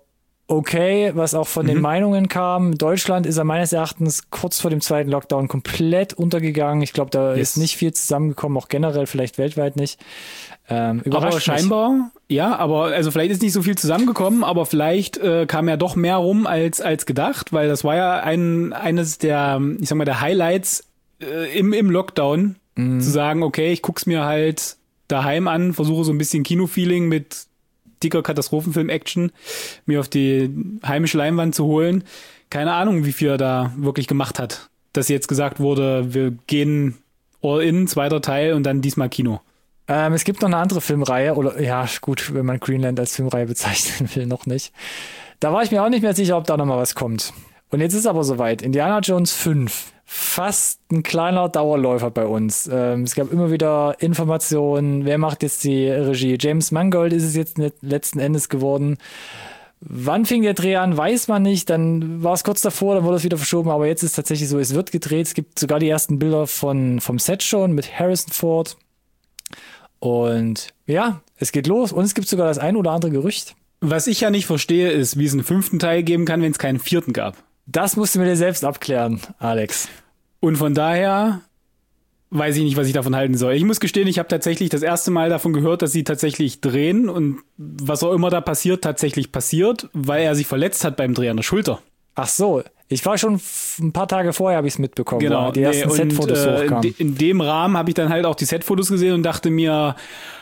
okay, was auch von den Meinungen kam. Deutschland ist er meines Erachtens kurz vor dem zweiten Lockdown komplett untergegangen. Ich glaube, da ist nicht viel zusammengekommen, auch generell vielleicht weltweit nicht.
Aber scheinbar, ja, aber also vielleicht ist nicht so viel zusammengekommen, aber vielleicht kam ja doch mehr rum als gedacht, weil das war ja eines der, ich sag mal, der Highlights im Lockdown, zu sagen, okay, ich guck's mir halt daheim an, versuche so ein bisschen Kinofeeling mit dicker Katastrophenfilm-Action mir auf die heimische Leinwand zu holen. Keine Ahnung, wie viel er da wirklich gemacht hat. Dass jetzt gesagt wurde, wir gehen all in, zweiter Teil und dann diesmal Kino.
Es gibt noch eine andere Filmreihe, oder ja, gut, wenn man Greenland als Filmreihe bezeichnen will, noch nicht. Da war ich mir auch nicht mehr sicher, ob da noch mal was kommt. Und jetzt ist aber soweit. Indiana Jones 5. Fast ein kleiner Dauerläufer bei uns. Es gab immer wieder Informationen, wer macht jetzt die Regie. James Mangold ist es jetzt letzten Endes geworden. Wann fing der Dreh an, weiß man nicht. Dann war es kurz davor, dann wurde es wieder verschoben. Aber jetzt ist es tatsächlich so, es wird gedreht. Es gibt sogar die ersten Bilder vom Set schon mit Harrison Ford. Und ja, es geht los. Und es gibt sogar das ein oder andere Gerücht.
Was ich ja nicht verstehe, ist, wie es einen 5. Teil geben kann, wenn es keinen 4. gab.
Das musst du mir dir selbst abklären, Alex.
Und von daher weiß ich nicht, was ich davon halten soll. Ich muss gestehen, ich habe tatsächlich das erste Mal davon gehört, dass sie tatsächlich drehen und was auch immer da passiert, tatsächlich passiert, weil er sich verletzt hat beim Dreh an der Schulter.
Ach so, ich war schon ein paar Tage vorher, habe ich es mitbekommen.
Genau,
die ersten Setfotos hochkamen.
In dem Rahmen habe ich dann halt auch die Setfotos gesehen und dachte mir,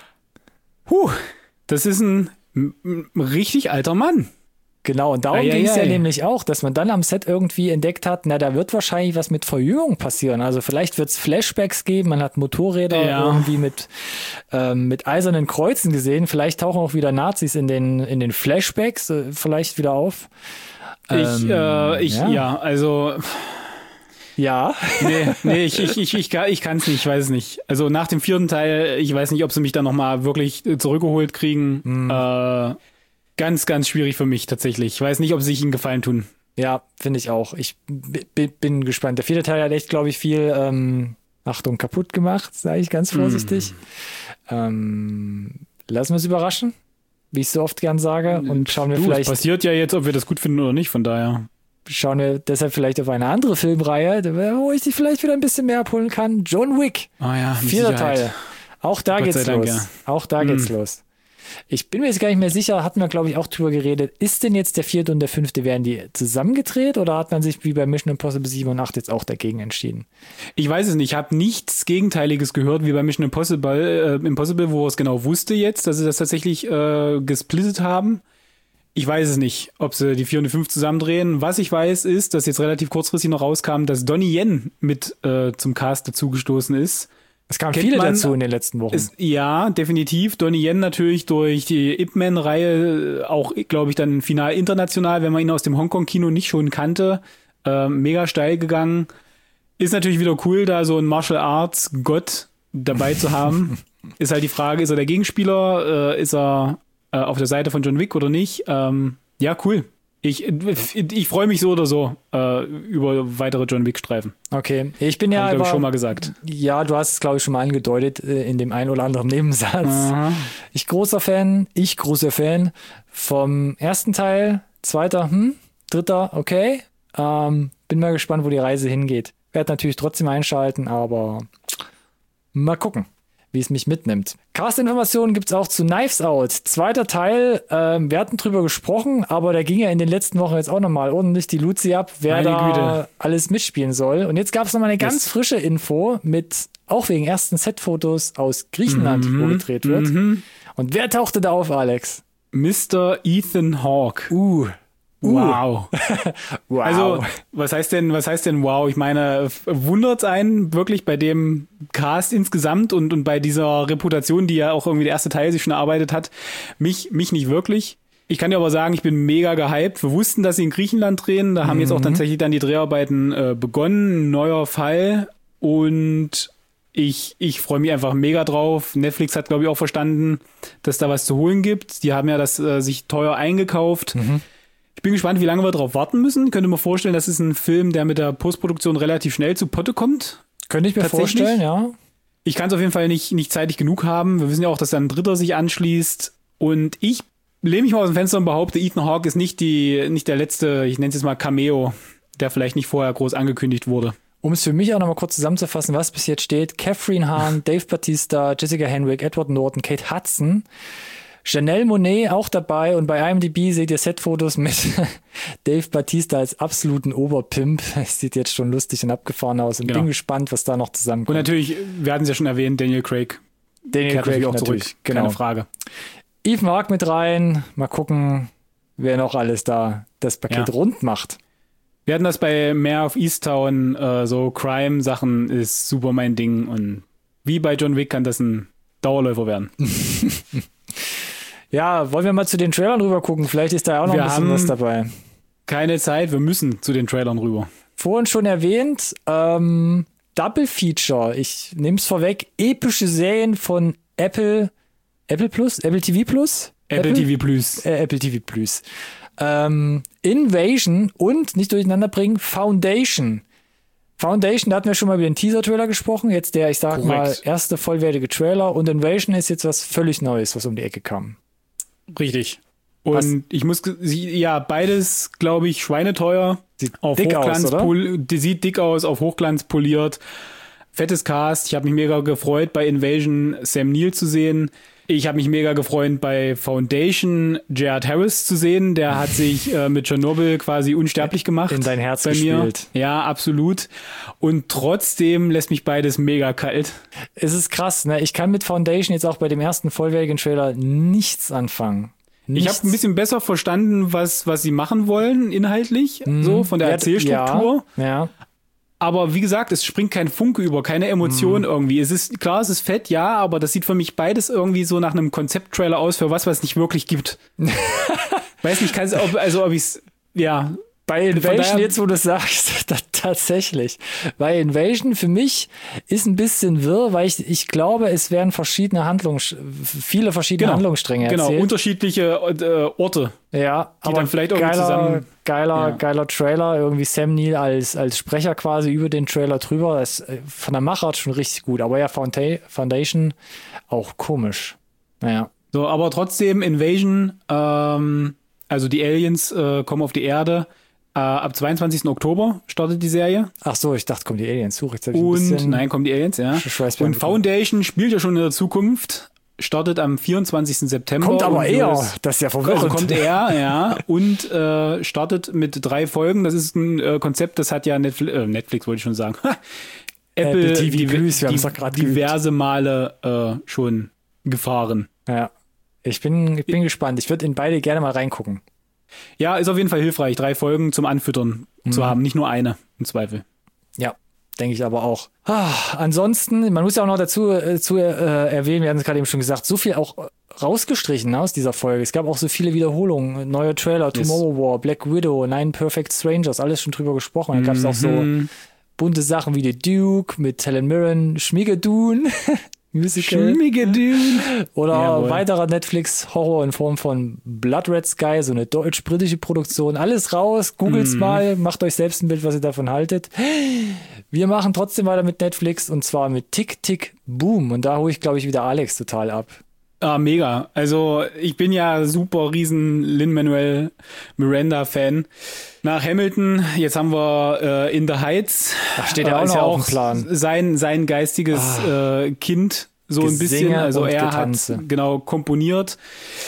das ist ein richtig alter Mann.
Genau, und darum ging es ja nämlich auch, dass man dann am Set irgendwie entdeckt hat, na, da wird wahrscheinlich was mit Verjüngung passieren. Also vielleicht wird es Flashbacks geben, man hat Motorräder irgendwie mit eisernen Kreuzen gesehen. Vielleicht tauchen auch wieder Nazis in den Flashbacks vielleicht wieder auf.
Also...
Ja.
Nee, ich kann es nicht, ich weiß es nicht. Also nach dem 4. Teil, ich weiß nicht, ob sie mich dann nochmal wirklich zurückgeholt kriegen. Ganz, ganz schwierig für mich tatsächlich. Ich weiß nicht, ob sie sich einen Gefallen tun.
Ja, finde ich auch. Ich bin gespannt. Der 4. Teil hat echt, glaube ich, viel Achtung, kaputt gemacht, sage ich ganz vorsichtig. Lassen wir es überraschen, wie ich so oft gern sage. Und schauen wir vielleicht.
Es passiert ja jetzt, ob wir das gut finden oder nicht, von daher.
Schauen wir deshalb vielleicht auf eine andere Filmreihe, wo ich dich vielleicht wieder ein bisschen mehr abholen kann. John Wick. 4. Teil. Auch da geht's los. Ja. Auch da geht's los. Ich bin mir jetzt gar nicht mehr sicher, hatten wir, glaube ich, auch drüber geredet. Ist denn jetzt der 4. und der 5. werden die zusammengedreht oder hat man sich wie bei Mission Impossible 7 und 8 jetzt auch dagegen entschieden?
Ich weiß es nicht. Ich habe nichts Gegenteiliges gehört wie bei Mission Impossible, wo es genau wusste jetzt, dass sie das tatsächlich gesplittet haben. Ich weiß es nicht, ob sie die 4 und die 5 zusammendrehen. Was ich weiß, ist, dass jetzt relativ kurzfristig noch rauskam, dass Donnie Yen mit zum Cast dazugestoßen ist.
Es kamen viele dazu in den letzten Wochen.
Ja, definitiv. Donnie Yen natürlich durch die Ip Man-Reihe auch, glaube ich, dann final international, wenn man ihn aus dem Hongkong-Kino nicht schon kannte. Mega steil gegangen. Ist natürlich wieder cool, da so ein Martial Arts-Gott dabei zu haben. Ist halt die Frage, ist er der Gegenspieler? Ist er auf der Seite von John Wick oder nicht? Ja, cool. Ich freue mich so oder so über weitere John Wick-Streifen.
Okay, ich bin ja
aber schon mal gesagt.
Ja, du hast es, glaube ich, schon mal angedeutet in dem einen oder anderen Nebensatz.
Aha.
Ich großer Fan vom ersten Teil, 2., 3., okay. Bin mal gespannt, wo die Reise hingeht. Werde natürlich trotzdem einschalten, aber mal gucken, wie es mich mitnimmt. Cast-Informationen gibt's auch zu Knives Out. 2. Teil, wir hatten drüber gesprochen, aber da ging ja in den letzten Wochen jetzt auch nochmal ordentlich die Luzi ab, wer da alles mitspielen soll. Und jetzt gab's nochmal eine ganz frische Info mit, auch wegen ersten Setfotos aus Griechenland, wo gedreht wird. Und wer tauchte da auf, Alex?
Mr. Ethan Hawke. Wow.
Wow.
Also, was heißt denn wow? Ich meine, wundert's einen wirklich bei dem Cast insgesamt und bei dieser Reputation, die ja auch irgendwie der erste Teil sich schon erarbeitet hat, mich nicht wirklich. Ich kann dir aber sagen, ich bin mega gehypt. Wir wussten, dass sie in Griechenland drehen. Da haben jetzt auch tatsächlich dann die Dreharbeiten begonnen. Ein neuer Fall. Und ich freue mich einfach mega drauf. Netflix hat, glaube ich, auch verstanden, dass da was zu holen gibt. Die haben ja das sich teuer eingekauft. Ich bin gespannt, wie lange wir darauf warten müssen. Ich könnte mir vorstellen, das ist ein Film, der mit der Postproduktion relativ schnell zu Potte kommt.
Könnte ich mir vorstellen, ja.
Ich kann es auf jeden Fall nicht zeitig genug haben. Wir wissen ja auch, dass dann ein Dritter sich anschließt. Und ich lehne mich mal aus dem Fenster und behaupte, Ethan Hawke ist nicht der letzte, ich nenne es jetzt mal Cameo, der vielleicht nicht vorher groß angekündigt wurde.
Um es für mich auch nochmal kurz zusammenzufassen, was bis jetzt steht: Catherine Hahn, Dave Bautista, Jessica Henwick, Edward Norton, Kate Hudson, Janelle Monáe auch dabei, und bei IMDb seht ihr Setfotos mit Dave Bautista als absoluten Oberpimp. Es sieht jetzt schon lustig und abgefahren aus und bin gespannt, was da noch zusammenkommt.
Und natürlich, wir hatten es ja schon erwähnt, Daniel Craig auch zurück,
genau.
Keine Frage.
Ethan Hawke mit rein, mal gucken, wer noch alles da das Paket rund macht.
Wir hatten das bei Mare of Easttown, so Crime-Sachen ist super mein Ding, und wie bei John Wick kann das ein Dauerläufer werden.
Ja, wollen wir mal zu den Trailern rüber gucken? Vielleicht ist da auch noch ein bisschen was dabei.
Keine Zeit, wir müssen zu den Trailern rüber.
Vorhin schon erwähnt, Double Feature, ich nehme es vorweg, epische Serien von Apple TV Plus?
Apple
TV Plus. Invasion und, nicht durcheinander bringen, Foundation. Foundation, da hatten wir schon mal über den Teaser-Trailer gesprochen, jetzt der, ich sag mal, erste vollwertige Trailer, und Invasion ist jetzt was völlig Neues, was um die Ecke kam.
Richtig. Und ich muss, beides, glaube ich, schweineteuer.
Sieht dick aus, oder?
Sieht dick aus, auf Hochglanz poliert. Fettes Cast. Ich habe mich mega gefreut, bei Invasion Sam Neill zu sehen. Ich habe mich mega gefreut, bei Foundation Jared Harris zu sehen. Der hat sich mit Chernobyl quasi unsterblich gemacht.
In dein Herz
bei
gespielt.
Mir. Ja, absolut. Und trotzdem lässt mich beides mega kalt.
Es ist krass, ne? Ich kann mit Foundation jetzt auch bei dem ersten vollwertigen Trailer nichts anfangen.
Ich habe ein bisschen besser verstanden, was sie machen wollen inhaltlich, so von der Erzählstruktur.
Ja.
Aber wie gesagt, es springt kein Funke über, keine Emotion irgendwie. Es ist fett, ja, aber das sieht für mich beides irgendwie so nach einem Konzepttrailer aus für was es nicht wirklich gibt. Weiß nicht, ob ich's, ja.
Bei Invasion, jetzt wo du sagst, tatsächlich. Bei Invasion für mich ist ein bisschen wirr, weil ich glaube, es werden viele verschiedene Handlungsstränge erzählt.
Genau, unterschiedliche Orte.
Ja,
die aber dann vielleicht irgendwie zusammen.
Geiler Trailer, irgendwie Sam Neill als Sprecher quasi über den Trailer drüber. Das ist von der Machart schon richtig gut. Aber ja, Foundation auch komisch. Naja.
So, aber trotzdem Invasion, also die Aliens kommen auf die Erde. Ab 22. Oktober startet die Serie.
Ach so, ich dachte, kommen die Aliens.
Nein, kommen die Aliens, ja. Und Foundation spielt ja schon in der Zukunft, startet am 24. September.
Kommt aber eher, das ist ja verwirrend.
Also kommt er, ja, und startet mit 3 Folgen. Das ist ein Konzept, das hat ja Netflix wollte ich schon sagen. Apple
TV Plus, wir haben es doch gerade
diverse Male schon gefahren.
Ja, ich bin gespannt. Ich würde in beide gerne mal reingucken.
Ja, ist auf jeden Fall hilfreich, 3 Folgen zum Anfüttern zu haben, nicht nur eine, im Zweifel.
Ja, denke ich aber auch. Ansonsten, man muss ja auch noch dazu erwähnen, wir hatten es gerade eben schon gesagt, so viel auch rausgestrichen aus dieser Folge. Es gab auch so viele Wiederholungen, neue Trailer, Tomorrow War, Black Widow, Nine Perfect Strangers, alles schon drüber gesprochen. Dann gab es auch so bunte Sachen wie The Duke mit Helen Mirren, Schmigadoon, Musical. Oder weiterer Netflix-Horror in Form von Blood Red Sky, so eine deutsch-britische Produktion. Alles raus, googelt's mal, macht euch selbst ein Bild, was ihr davon haltet. Wir machen trotzdem weiter mit Netflix, und zwar mit Tick, Tick, Boom. Und da hole ich, glaube ich, wieder Alex total ab.
Mega. Also ich bin ja super riesen Lin-Manuel Miranda-Fan. Nach Hamilton, jetzt haben wir In the Heights.
Da steht ja auch noch auf dem Plan.
Sein geistiges Kind, so Gesinge ein bisschen. Also er Getanze. Hat komponiert.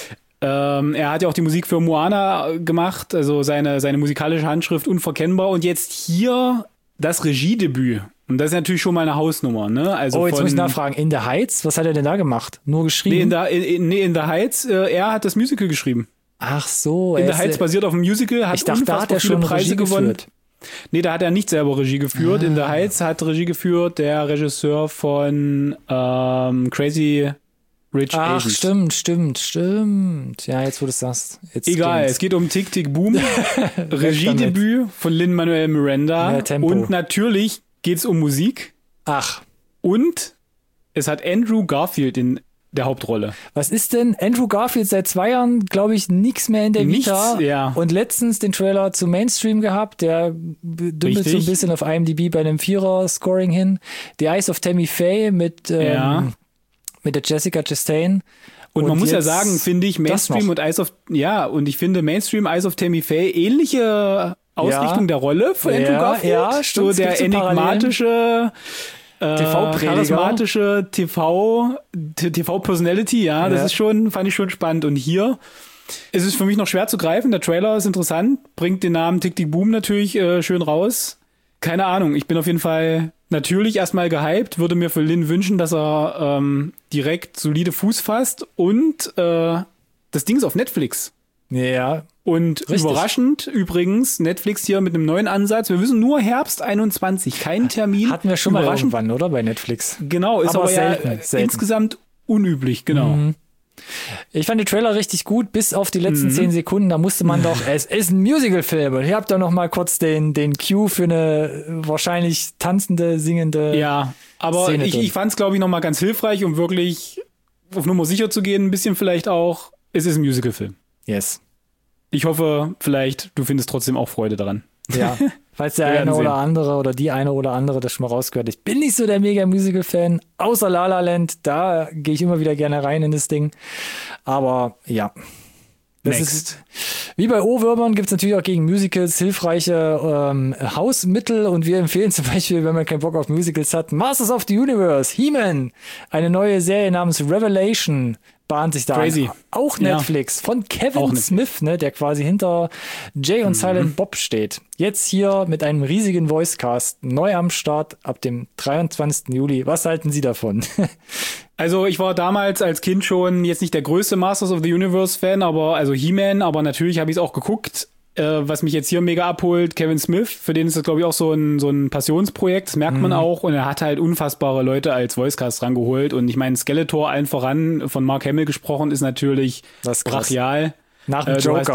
Er hat ja auch die Musik für Moana gemacht, also seine musikalische Handschrift unverkennbar. Und jetzt hier das Regiedebüt. Und das ist natürlich schon mal eine Hausnummer, ne? Also
jetzt muss ich nachfragen, In the Heights, was hat er denn da gemacht? Nur geschrieben?
In the Heights, er hat das Musical geschrieben.
Ach so.
In the Heights basiert auf dem Musical, hat
da hat er schon Preise gewonnen.
Nee, da hat er nicht selber Regie geführt. In the Heights hat Regie geführt der Regisseur von Crazy Rich Asians.
Stimmt. Ja, jetzt wo du es sagst.
Egal, es geht um Tick, Tick, Boom. Regiedebüt von Lin-Manuel Miranda. Und natürlich geht's um Musik.
Ach.
Und es hat Andrew Garfield in der Hauptrolle.
Was ist denn? Andrew Garfield seit 2 Jahren, glaube ich, nichts mehr in der Vita.
Ja.
Und letztens den Trailer zu Mainstream gehabt, der dümpelt so ein bisschen auf IMDb bei einem 4er-Scoring hin. The Eyes of Tammy Faye mit der Jessica Chastain.
Und man muss ja sagen, finde ich, Mainstream und ich finde Mainstream Eyes of Tammy Faye ähnliche Ausrichtung der Rolle von Andrew Garfield.
Ja, stimmt,
so der enigmatische, charismatische TV-Personality, das ist fand ich schon spannend. Und hier ist es für mich noch schwer zu greifen. Der Trailer ist interessant, bringt den Namen Tick Tick Boom natürlich schön raus. Keine Ahnung, ich bin auf jeden Fall natürlich erstmal gehypt, würde mir für Lin wünschen, dass er direkt solide Fuß fasst und das Ding ist auf Netflix.
Ja.
Und richtig. Überraschend übrigens, Netflix hier mit einem neuen Ansatz. Wir wissen nur Herbst 21, kein Termin.
Hatten wir schon mal irgendwann, oder? Bei Netflix.
Genau, ist aber selten. Insgesamt unüblich, genau.
Mhm. Ich fand die Trailer richtig gut, bis auf die letzten 10 Sekunden. Da musste man doch, es ist ein Musical-Film. Und hier habt ihr noch mal kurz den Cue für eine wahrscheinlich tanzende, singende
aber Szene ich fand es, glaube ich, noch mal ganz hilfreich, um wirklich auf Nummer sicher zu gehen. Ein bisschen vielleicht auch, es ist ein Musical-Film.
Yes.
Ich hoffe, vielleicht, du findest trotzdem auch Freude daran.
Ja, falls der eine oder andere oder die eine oder andere das schon mal rausgehört. Ich bin nicht so der Mega-Musical-Fan, außer La La Land. Da gehe ich immer wieder gerne rein in das Ding. Aber ja. Das ist, wie bei Ohrwürmern gibt es natürlich auch gegen Musicals hilfreiche Hausmittel und wir empfehlen zum Beispiel, wenn man keinen Bock auf Musicals hat, Masters of the Universe, He-Man, eine neue Serie namens Revelation bahnt sich da an. Auch Netflix von Kevin Smith, ne, der quasi hinter Jay und Silent Bob steht. Jetzt hier mit einem riesigen Voicecast, neu am Start ab dem 23. Juli. Was halten Sie davon?
Also ich war damals als Kind schon jetzt nicht der größte Masters of the Universe Fan, also He-Man, aber natürlich habe ich es auch geguckt. Was mich jetzt hier mega abholt, Kevin Smith, für den ist das, glaube ich, auch so ein Passionsprojekt, das merkt man auch. Und er hat halt unfassbare Leute als Voicecast rangeholt. Und ich meine, Skeletor allen voran, von Mark Hamill gesprochen, ist natürlich brachial.
Nach dem Joker.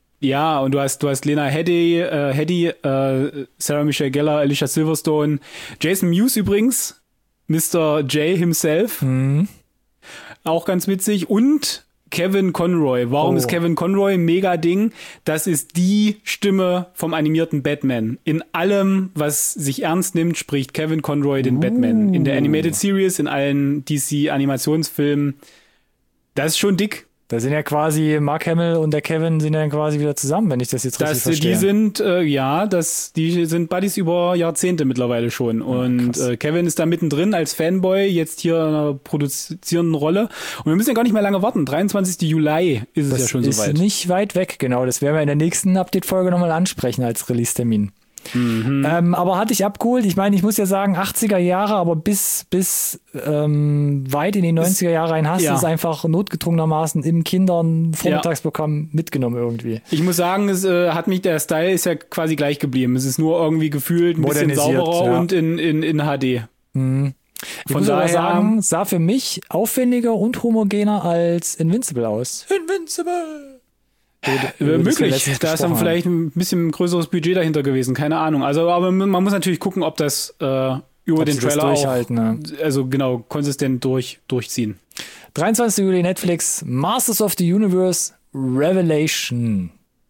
Und du hast Lena Headey, Sarah Michelle Gellar, Alicia Silverstone, Jason Mewes übrigens, Mr. J himself. Auch ganz witzig. Und Kevin Conroy. Warum ist Kevin Conroy ein mega Ding? Das ist die Stimme vom animierten Batman. In allem, was sich ernst nimmt, spricht Kevin Conroy den Batman. In der Animated Series, in allen DC-Animationsfilmen. Das ist schon dick.
Da sind ja quasi Mark Hamill und der Kevin sind ja dann quasi wieder zusammen, wenn ich das jetzt richtig verstehe.
Die sind Buddies über Jahrzehnte mittlerweile schon. Und Kevin ist da mittendrin als Fanboy, jetzt hier in einer produzierenden Rolle. Und wir müssen ja gar nicht mehr lange warten. 23. Juli ist es ja schon soweit. Das ist
nicht weit weg, genau. Das werden wir in der nächsten Update-Folge nochmal ansprechen als Release-Termin. Aber hatte ich abgeholt. Ich meine, ich muss ja sagen, 80er Jahre, aber bis weit in die 90er Jahre rein hast du es einfach notgedrungenermaßen im Kindern-Vormittagsprogramm mitgenommen irgendwie.
Ich muss sagen, der Style ist ja quasi gleich geblieben. Es ist nur irgendwie gefühlt ein bisschen sauberer und in HD.
Ich muss aber sagen, sah für mich aufwendiger und homogener als Invincible aus. Invincible!
Möglich, da ist dann vielleicht ein bisschen größeres Budget dahinter gewesen, keine Ahnung. Also, aber man muss natürlich gucken, ob das über den Trailer auch konsistent durchziehen.
23. Juli Netflix, Masters of the Universe, Revelation.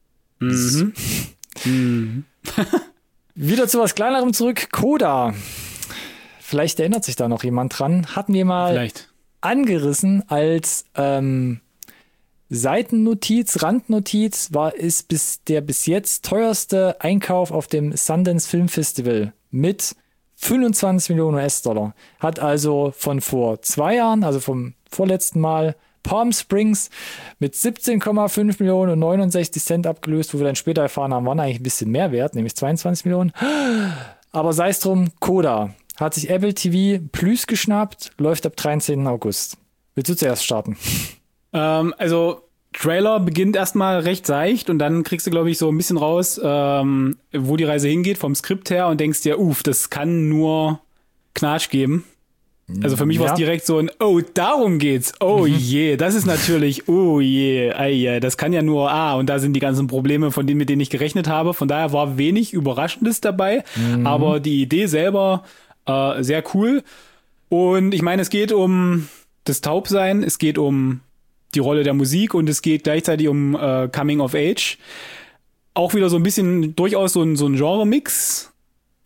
Wieder zu was Kleinerem zurück, Coda. Vielleicht erinnert sich da noch jemand dran. Hatten wir mal angerissen als Seitennotiz, Randnotiz, ist der bis jetzt teuerste Einkauf auf dem Sundance Film Festival mit 25 Millionen US-Dollar. Hat also von vor 2 Jahren, also vom vorletzten Mal, Palm Springs mit 17,5 Millionen und 69 Cent abgelöst, wo wir dann später erfahren haben, waren eigentlich ein bisschen mehr wert, nämlich 22 Millionen. Aber sei es drum, Coda hat sich Apple TV Plus geschnappt, läuft ab 13. August. Willst du zuerst starten?
Also Trailer beginnt erstmal recht seicht und dann kriegst du, glaube ich, so ein bisschen raus, wo die Reise hingeht vom Skript her und denkst dir, das kann nur Knatsch geben. Also für mich war es direkt so ein, darum geht's. Oh je, das ist natürlich, oh je, das kann ja nur, und da sind die ganzen Probleme, mit denen ich gerechnet habe. Von daher war wenig Überraschendes dabei, aber die Idee selber sehr cool. Und ich meine, es geht um das Taubsein, es geht um die Rolle der Musik und es geht gleichzeitig um Coming of Age. Auch wieder so ein bisschen durchaus so ein Genre-Mix,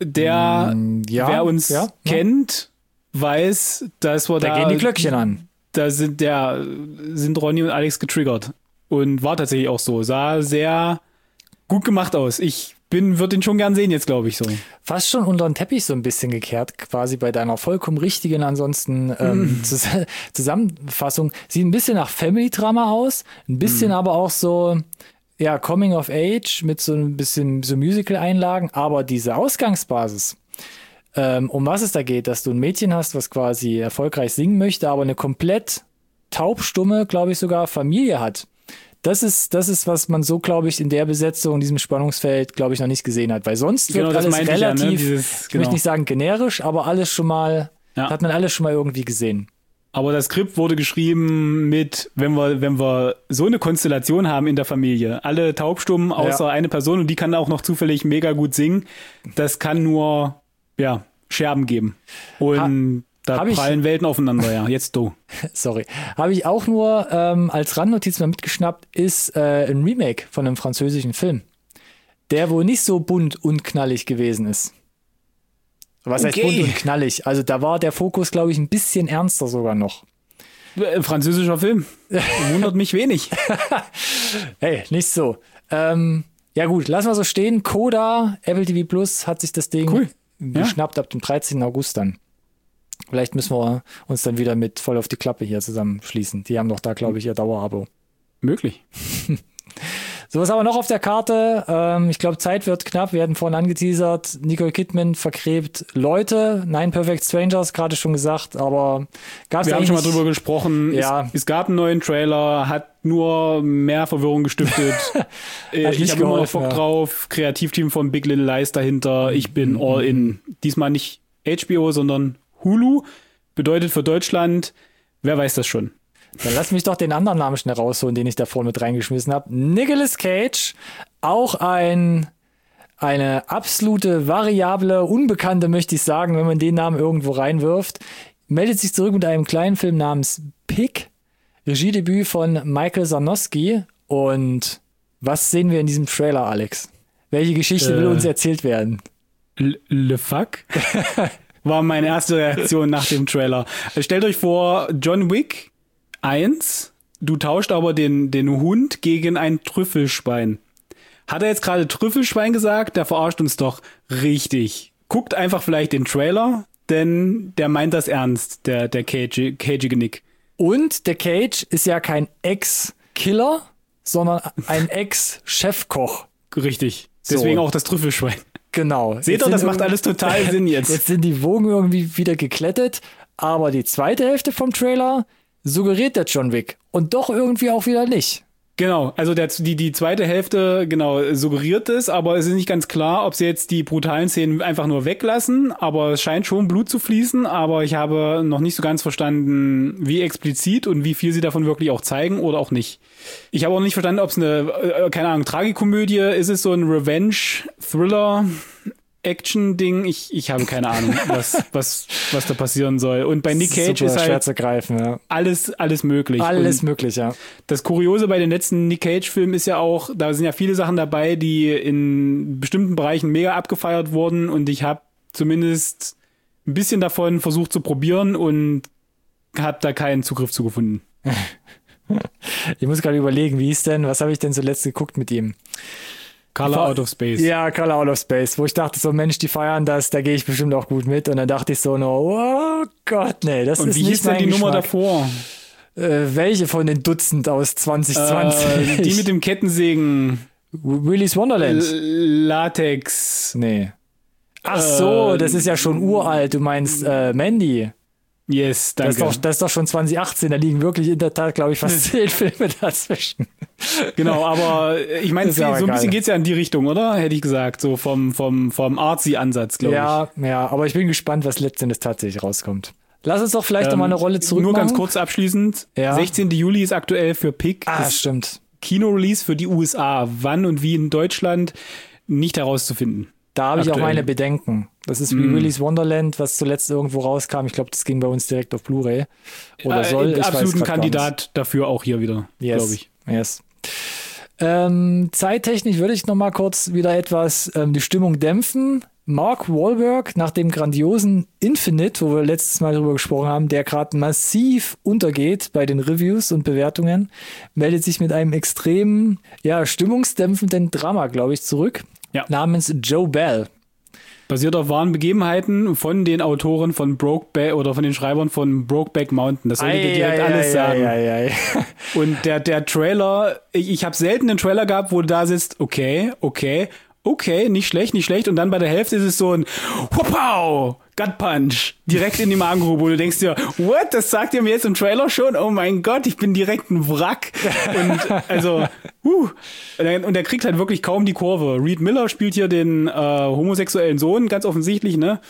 wer uns kennt, weiß, dass wir
da gehen die Glöckchen an.
da sind Ronny und Alex getriggert. Und war tatsächlich auch so. Sah sehr gut gemacht aus. Würde ihn schon gern sehen jetzt, glaube ich, so.
Fast schon unter den Teppich so ein bisschen gekehrt, quasi bei deiner vollkommen richtigen ansonsten Zusammenfassung. Sieht ein bisschen nach Family-Drama aus, ein bisschen aber auch so, ja, Coming of Age mit so ein bisschen so Musical-Einlagen, aber diese Ausgangsbasis, um was es da geht, dass du ein Mädchen hast, was quasi erfolgreich singen möchte, aber eine komplett taubstumme, glaube ich sogar, Familie hat. Das ist, was man so, glaube ich, in der Besetzung, in diesem Spannungsfeld, glaube ich, noch nicht gesehen hat. Weil sonst wird alles relativ, ich möchte nicht sagen generisch, aber alles schon mal, hat man alles schon mal irgendwie gesehen.
Aber das Skript wurde geschrieben mit, wenn wir so eine Konstellation haben in der Familie, alle taubstummen außer eine Person und die kann auch noch zufällig mega gut singen, das kann nur, Scherben geben. Und da prallen Welten aufeinander, jetzt du.
Sorry. Habe ich auch nur als Randnotiz mal mitgeschnappt, ist ein Remake von einem französischen Film, der wohl nicht so bunt und knallig gewesen ist. Was heißt bunt und knallig? Also da war der Fokus, glaube ich, ein bisschen ernster sogar noch.
Französischer Film. Wundert mich wenig.
Hey, nicht so. Ja gut, lassen wir so stehen. Coda, Apple TV Plus hat sich das Ding geschnappt ab dem 13. August dann. Vielleicht müssen wir uns dann wieder mit voll auf die Klappe hier zusammenschließen. Die haben doch da, glaube ich, ihr Dauerabo.
Möglich.
So, was haben wir noch auf der Karte? Ich glaube, Zeit wird knapp. Wir hatten vorhin angeteasert. Nicole Kidman vergräbt Leute. Nein, Perfect Strangers, gerade schon gesagt, aber gab's
Wir haben schon mal drüber gesprochen. Ja. Es gab einen neuen Trailer, hat nur mehr Verwirrung gestiftet. Ich habe immer noch Bock drauf. Kreativteam von Big Little Lies dahinter. Ich bin all in. Diesmal nicht HBO, sondern Hulu. Bedeutet für Deutschland, wer weiß das schon.
Dann lass mich doch den anderen Namen schnell rausholen, den ich da vorne mit reingeschmissen habe. Nicolas Cage, auch eine absolute Variable, Unbekannte, möchte ich sagen, wenn man den Namen irgendwo reinwirft, meldet sich zurück mit einem kleinen Film namens Pig, Regiedebüt von Michael Sarnowski. Und was sehen wir in diesem Trailer, Alex? Welche Geschichte will uns erzählt werden?
Le fuck? War meine erste Reaktion nach dem Trailer. Stellt euch vor, John Wick 1, du tauscht aber den Hund gegen ein Trüffelschwein. Hat er jetzt gerade Trüffelschwein gesagt? Der verarscht uns doch richtig. Guckt einfach vielleicht den Trailer, denn der meint das ernst, der cageige Nick.
Und der Cage ist ja kein Ex-Killer, sondern ein Ex-Chefkoch.
Richtig. Deswegen auch das Trüffelschwein.
Genau.
Seht ihr, das macht alles total Sinn jetzt.
Jetzt sind die Wogen irgendwie wieder geklettet, aber die zweite Hälfte vom Trailer suggeriert der John Wick und doch irgendwie auch wieder nicht.
Genau, also die zweite Hälfte, suggeriert es, aber es ist nicht ganz klar, ob sie jetzt die brutalen Szenen einfach nur weglassen, aber es scheint schon Blut zu fließen, aber ich habe noch nicht so ganz verstanden, wie explizit und wie viel sie davon wirklich auch zeigen oder auch nicht. Ich habe auch nicht verstanden, ob es eine, keine Ahnung, Tragikomödie, ist es so ein Revenge-Thriller, Action-Ding, ich habe keine Ahnung, was da passieren soll. Und bei Nick Cage ist halt
schwer zu greifen, ja.
alles möglich.
Alles möglich, ja.
Das Kuriose bei den letzten Nick Cage-Filmen ist ja auch, da sind ja viele Sachen dabei, die in bestimmten Bereichen mega abgefeiert wurden und ich habe zumindest ein bisschen davon versucht zu probieren und habe da keinen Zugriff zu gefunden.
Ich muss gerade überlegen, was habe ich denn zuletzt geguckt mit ihm?
Color Out of Space.
Ja, Color Out of Space, wo ich dachte so, Mensch, die feiern das, da gehe ich bestimmt auch gut mit. Und dann dachte ich so, oh Gott, nee, das
und
ist nicht mein Geschmack.
Und wie hieß denn die Nummer davor?
Welche von den Dutzend aus 2020?
Die mit dem Kettensägen.
Willy's Wonderland.
Latex.
Nee. Ach so, das ist ja schon uralt. Du meinst Mandy.
Yes, danke.
Das ist doch schon 2018, da liegen wirklich in der Tat, glaube ich, fast 10 Filme dazwischen.
Genau, aber ich meine, so ein bisschen geht's ja in die Richtung, oder? Hätte ich gesagt, so vom Artsy-Ansatz, glaube ich.
Ja, aber ich bin gespannt, was letztendlich tatsächlich rauskommt. Lass uns doch vielleicht noch mal eine Rolle zurück
Nur
machen.
ganz kurz abschließend, 16. Juli ist aktuell für Pig.
Stimmt.
Kino-Release für die USA. Wann und wie in Deutschland nicht herauszufinden.
Da habe ich auch meine Bedenken. Das ist wie Willy's Wonderland, was zuletzt irgendwo rauskam. Ich glaube, das ging bei uns direkt auf Blu-ray. Oder soll. Ich
absolut ein Kandidat dafür auch hier wieder, glaube ich.
Yes. Zeittechnisch würde ich noch mal kurz wieder etwas die Stimmung dämpfen Mark Wahlberg nach dem grandiosen Infinite, wo wir letztes Mal drüber gesprochen haben, der gerade massiv untergeht bei den Reviews und Bewertungen, meldet sich mit einem extremen, stimmungsdämpfenden Drama, glaube ich, zurück, namens Joe Bell.
Basiert auf wahren Begebenheiten von den Autoren von Brokeback oder von den Schreibern von Brokeback Mountain. Das sollte dir direkt alles sagen. Und der Trailer, ich habe selten einen Trailer gehabt, wo du da sitzt, okay, nicht schlecht. Und dann bei der Hälfte ist es so ein Wow, Gut Punch, direkt in die Magengrube. Und du denkst dir, what, das sagt ihr mir jetzt im Trailer schon? Oh mein Gott, ich bin direkt ein Wrack. Und also, Und der kriegt halt wirklich kaum die Kurve. Reed Miller spielt hier den homosexuellen Sohn, ganz offensichtlich, ne?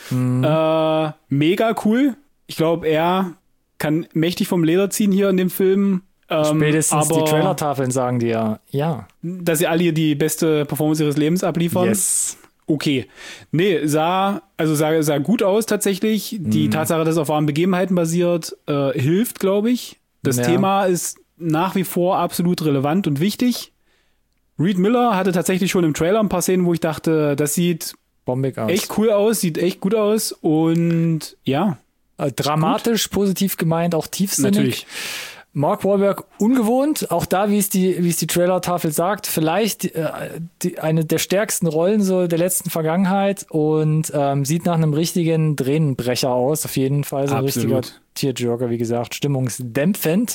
Mega cool. Ich glaube, er kann mächtig vom Leder ziehen hier in dem Film.
Spätestens die Trailertafeln sagen dir, ja.
Dass sie alle hier die beste Performance ihres Lebens abliefern.
Yes.
Okay. Nee, sah gut aus tatsächlich. Die Tatsache, dass es auf wahren Begebenheiten basiert, hilft, glaube ich. Das Thema ist nach wie vor absolut relevant und wichtig. Reed Miller hatte tatsächlich schon im Trailer ein paar Szenen, wo ich dachte, das sieht
bombig aus.
Echt cool aus, sieht echt gut aus und ja.
Dramatisch, positiv gemeint, auch tiefsinnig.
Natürlich.
Mark Wahlberg ungewohnt, auch da, wie es die Trailer-Tafel sagt, vielleicht eine der stärksten Rollen so der letzten Vergangenheit und sieht nach einem richtigen Tränenbrecher aus, auf jeden Fall so ein richtiger Tearjerker, wie gesagt, stimmungsdämpfend.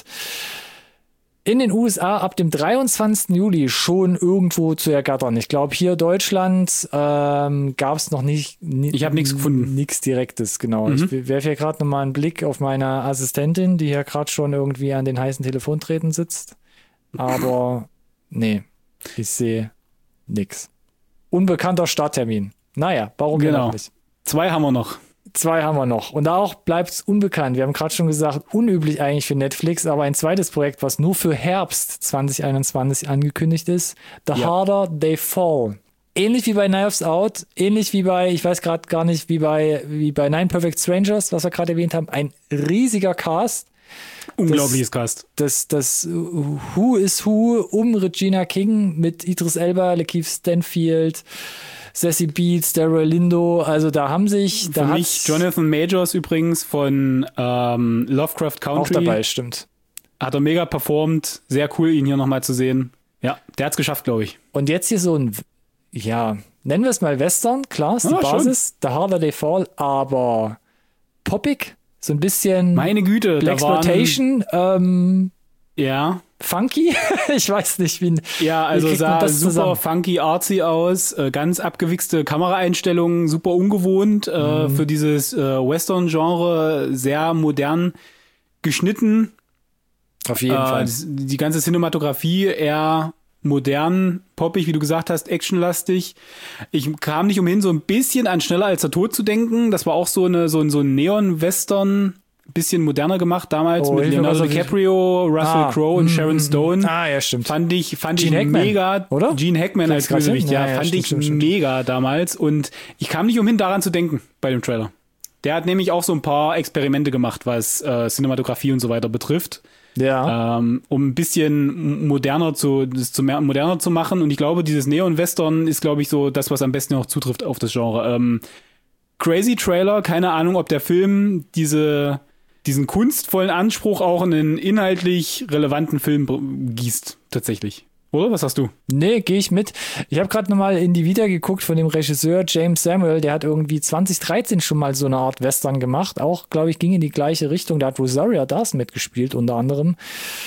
In den USA ab dem 23. Juli schon irgendwo zu ergattern. Ich glaube, hier in Deutschland gab es noch nicht.
Ich habe nichts gefunden.
Nichts Direktes, genau. Ich werfe hier gerade nochmal einen Blick auf meine Assistentin, die hier gerade schon irgendwie an den heißen Telefontreten sitzt. Aber nee, ich sehe nix. Unbekannter Starttermin. Naja, warum
genau.
Nicht?
2 haben wir noch.
Und da auch bleibt es unbekannt. Wir haben gerade schon gesagt, unüblich eigentlich für Netflix, aber ein zweites Projekt, was nur für Herbst 2021 angekündigt ist, The Harder They Fall. Ähnlich wie bei Knives Out, ähnlich wie bei, ich weiß gerade gar nicht, wie bei Nine Perfect Strangers, was wir gerade erwähnt haben, ein riesiger Cast.
Unglaubliches Cast.
Das Who is Who um Regina King mit Idris Elba, Lakeith Stanfield, Sassy Beats, Daryl Lindo, also da haben sich...
Für mich Jonathan Majors übrigens von Lovecraft Country.
Auch dabei, stimmt.
Hat er mega performt, sehr cool, ihn hier nochmal zu sehen. Ja, der hat's geschafft, glaube ich.
Und jetzt hier so ein, nennen wir es mal Western, klar, ist die Basis, The Harder They Fall, aber poppig, so ein bisschen...
Meine Güte,
Blaxploitation,
ja.
Funky? Ich weiß nicht, wie...
Ja, also sah super
zusammen?
funky, artsy aus, ganz abgewichste Kameraeinstellungen, super ungewohnt, für dieses Western-Genre sehr modern geschnitten.
Auf jeden Fall.
Die ganze Cinematografie eher modern, poppig, wie du gesagt hast, actionlastig. Ich kam nicht umhin, so ein bisschen an Schneller als der Tod zu denken. Das war auch so ein Neon-Western, bisschen moderner gemacht damals mit Leonardo DiCaprio, Russell Crowe und Sharon Stone.
Ja, stimmt.
Fand ich
Hackman,
mega,
oder?
Gene Hackman als Bösewicht, fand ich
stimmt.
mega damals und ich kam nicht umhin, daran zu denken bei dem Trailer. Der hat nämlich auch so ein paar Experimente gemacht, was Cinematografie und so weiter betrifft.
Ja.
Um ein bisschen moderner zu machen und ich glaube, dieses Neon-Western ist, glaube ich, so das, was am besten auch zutrifft auf das Genre. Crazy Trailer, keine Ahnung, ob der Film diesen kunstvollen Anspruch auch in einen inhaltlich relevanten Film gießt, tatsächlich. Oder? Was hast du?
Nee, gehe ich mit. Ich habe gerade nochmal in die Vita geguckt von dem Regisseur James Samuel, der hat irgendwie 2013 schon mal so eine Art Western gemacht. Auch, glaube ich, ging in die gleiche Richtung. Da hat Rosario Dawson mitgespielt, unter anderem.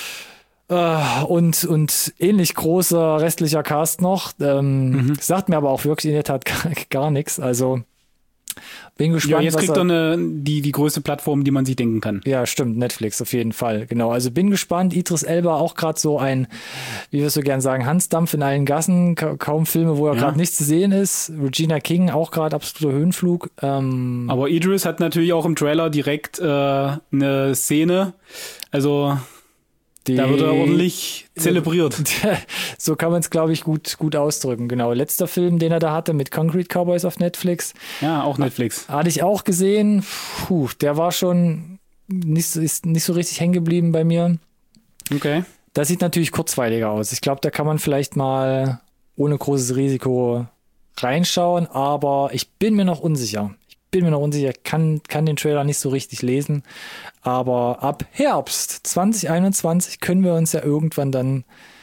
Und ähnlich großer restlicher Cast noch. Sagt mir aber auch wirklich in der Tat gar nichts. Also bin gespannt.
Ja, jetzt kriegt er die größte Plattform, die man sich denken kann.
Ja, stimmt, Netflix auf jeden Fall, genau. Also bin gespannt. Idris Elba auch gerade so ein, wie wir es so gern sagen, Hansdampf in allen Gassen. Kaum Filme, wo er gerade nicht zu sehen ist. Regina King auch gerade absoluter Höhenflug.
Aber Idris hat natürlich auch im Trailer direkt eine Szene. Also da wird er ordentlich zelebriert.
So kann man es, glaube ich, gut ausdrücken. Genau. Letzter Film, den er da hatte mit Concrete Cowboys auf Netflix.
Ja, auch Netflix.
Hatte ich auch gesehen. Der war schon ist nicht so richtig hängen geblieben bei mir.
Okay.
Das sieht natürlich kurzweiliger aus. Ich glaube, da kann man vielleicht mal ohne großes Risiko reinschauen, aber ich bin mir noch unsicher. Kann den Trailer nicht so richtig lesen, aber ab Herbst 2021 können wir uns ja irgendwann dann